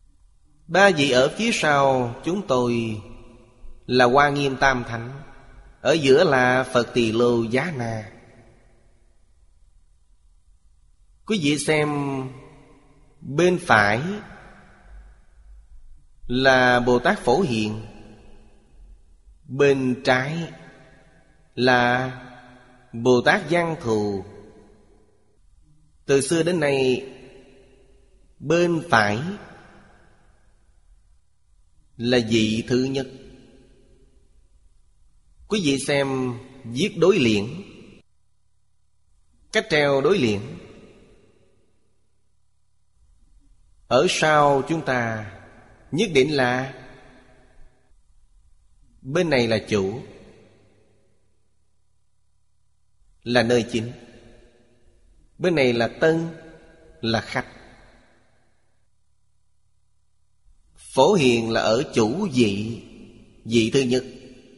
Ba vị ở phía sau chúng tôi là Hoa Nghiêm Tam Thánh. Ở giữa là Phật Tỳ Lô Giá Na. Quý vị xem, bên phải là Bồ Tát Phổ Hiền, bên trái là Bồ Tát Văn Thù. Từ xưa đến nay, bên phải là vị thứ nhất. Quý vị xem viết đối liễn, cách treo đối liễn. Ở sau chúng ta nhất định là bên này là chủ, là nơi chính. Bên này là tân, là khách. Phổ Hiền là ở chủ vị, vị thứ nhất,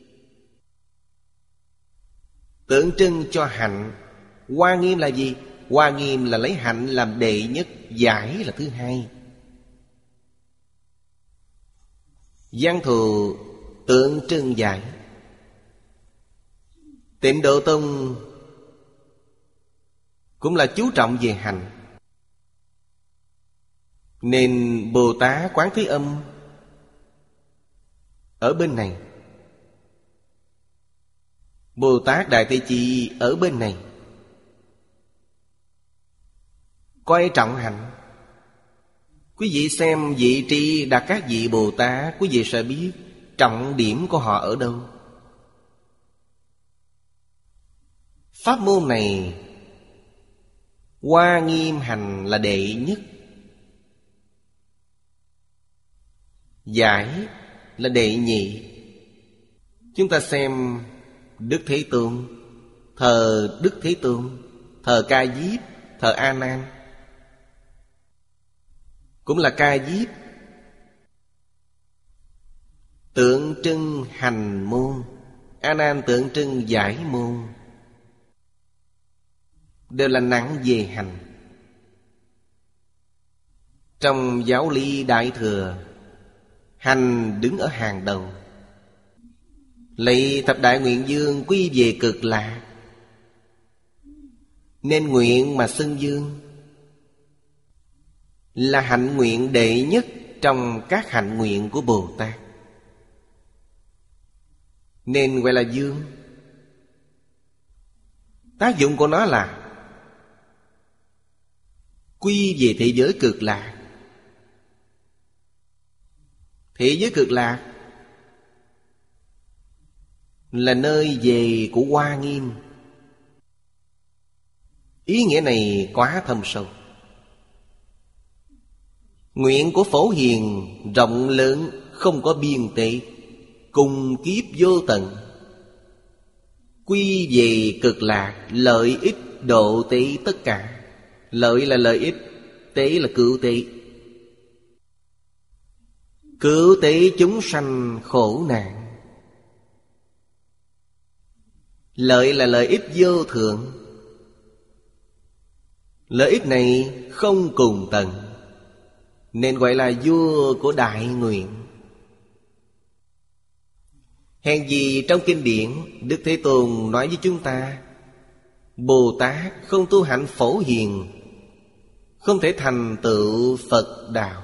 tượng trưng cho hạnh. Hoa Nghiêm là gì? Hoa Nghiêm là lấy hạnh làm đệ nhất, giải là thứ hai. Văn Thù tượng trưng giải. Tịnh Độ Tông cũng là chú trọng về hạnh, nên Bồ Tát Quán Thế Âm ở bên này, Bồ Tát Đại Tây Chi ở bên này. Coi trọng hạnh. Quý vị xem vị trí đặt các vị Bồ Tát, quý vị sẽ biết trọng điểm của họ ở đâu. Pháp môn này, Hoa Nghiêm hành là đệ nhất, giải là đệ nhị. Chúng ta xem Đức Thế Tôn, thờ Đức Thế Tôn, thờ Ca Diếp, thờ A Nan, cũng là Ca Diếp, tượng trưng hành môn. A Nan tượng trưng giải môn, đều là nặng về hành. Trong giáo lý Đại Thừa, hành đứng ở hàng đầu. Lạy thập đại nguyện dương quy về cực lạc, nên nguyện mà xưng dương, là hạnh nguyện đệ nhất trong các hạnh nguyện của Bồ Tát, nên gọi là dương. Tác dụng của nó là quy về thế giới cực lạc. Thế giới cực lạc là nơi về của Hoa Nghiêm. Ý nghĩa này quá thâm sâu. Nguyện của Phổ Hiền rộng lớn, không có biên tế, cùng kiếp vô tận. Quy về cực lạc, lợi ích độ tế tất cả. Lợi là lợi ích, tế là cứu tế. Cứu tế chúng sanh khổ nạn. Lợi là lợi ích vô thượng. Lợi ích này không cùng tận, nên gọi là vua của đại nguyện. Hèn gì trong kinh điển Đức Thế Tôn nói với chúng ta, Bồ Tát không tu hạnh Phổ Hiền, không thể thành tựu Phật đạo.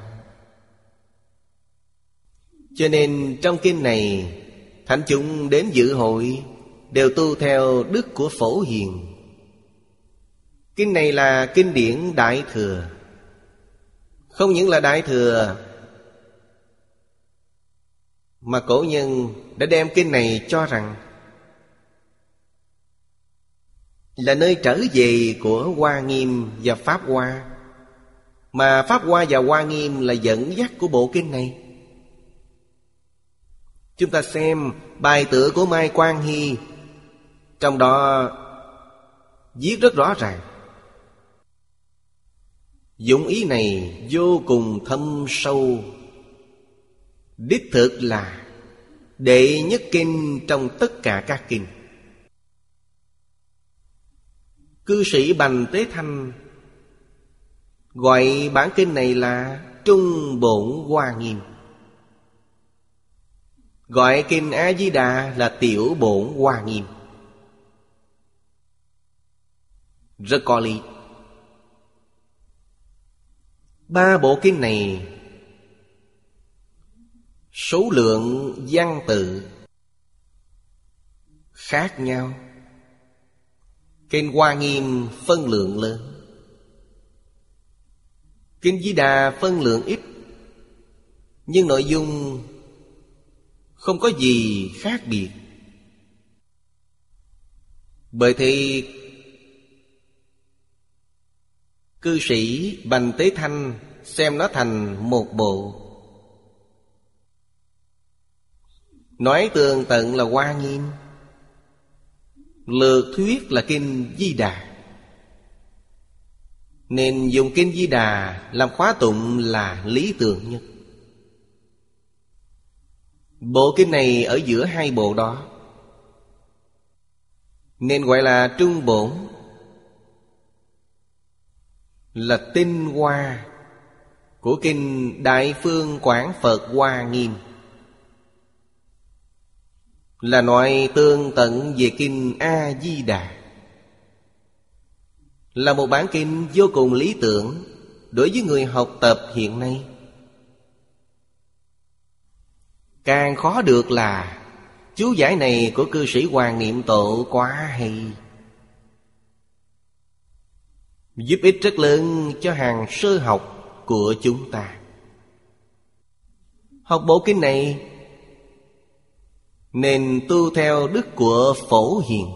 Cho nên trong kinh này, thánh chúng đến dự hội đều tu theo đức của Phổ Hiền. Kinh này là kinh điển Đại Thừa. Không những là Đại Thừa, mà cổ nhân đã đem kinh này cho rằng là nơi trở về của Hoa Nghiêm và Pháp Hoa. Mà Pháp Hoa và Hoa Nghiêm là dẫn dắt của bộ kinh này. Chúng ta xem bài tựa của Mai Quang Hy, trong đó viết rất rõ ràng. Dụng ý này vô cùng thâm sâu, đích thực là đệ nhất kinh trong tất cả các kinh. Cư sĩ Bành Tế Thanh gọi bản kinh này là Trung Bổn Hoa Nghiêm. Gọi kinh A-di-đà là Tiểu Bổn Hoa Nghiêm. Rất có lý. Ba bộ kinh này số lượng văn tự khác nhau. Kinh Hoa Nghiêm phân lượng lớn, Kinh Di Đà phân lượng ít, nhưng nội dung không có gì khác biệt. Bởi thì cư sĩ Bành Tế Thanh xem nó thành một bộ, nói tường tận là Hoa Nghiêm, lược thuyết là Kinh Di Đà, nên dùng Kinh Di Đà làm khóa tụng là lý tưởng nhất. Bộ kinh này ở giữa hai bộ đó, nên gọi là trung bổn, là tinh hoa của kinh Đại Phương Quảng Phật Hoa Nghiêm, là nói tương tận về kinh A-di-đà, là một bản kinh vô cùng lý tưởng đối với người học tập hiện nay. Càng khó được là chú giải này của cư sĩ Hoàng Niệm Tổ quá hay, giúp ích rất lớn cho hàng sơ học của chúng ta. Học bộ kinh này nên tu theo đức của Phổ Hiền,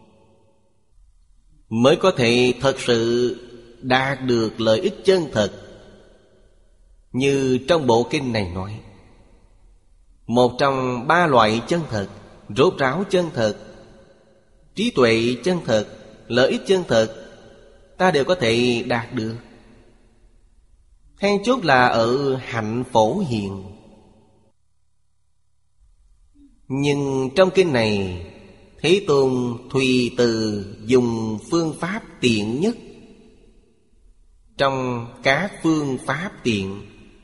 mới có thể thật sự đạt được lợi ích chân thật. Như trong bộ kinh này nói, một trong ba loại chân thật, rốt ráo chân thật, trí tuệ chân thật, lợi ích chân thật, ta đều có thể đạt được. Then chốt là ở hạnh Phổ Hiền. Nhưng trong kinh này, Thế Tôn tùy từ dùng phương pháp tiện nhất trong các phương pháp tiện.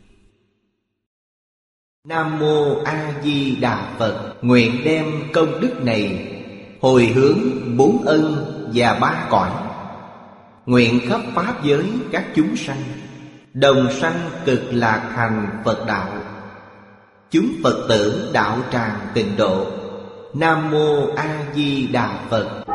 Nam Mô A Di Đà Phật. Nguyện đem công đức này hồi hướng bốn ân và ba cõi, nguyện khắp pháp giới các chúng sanh đồng sanh cực lạc thành Phật đạo, chúng Phật tử đạo tràng tịnh độ. Nam Mô A Di Đà Phật.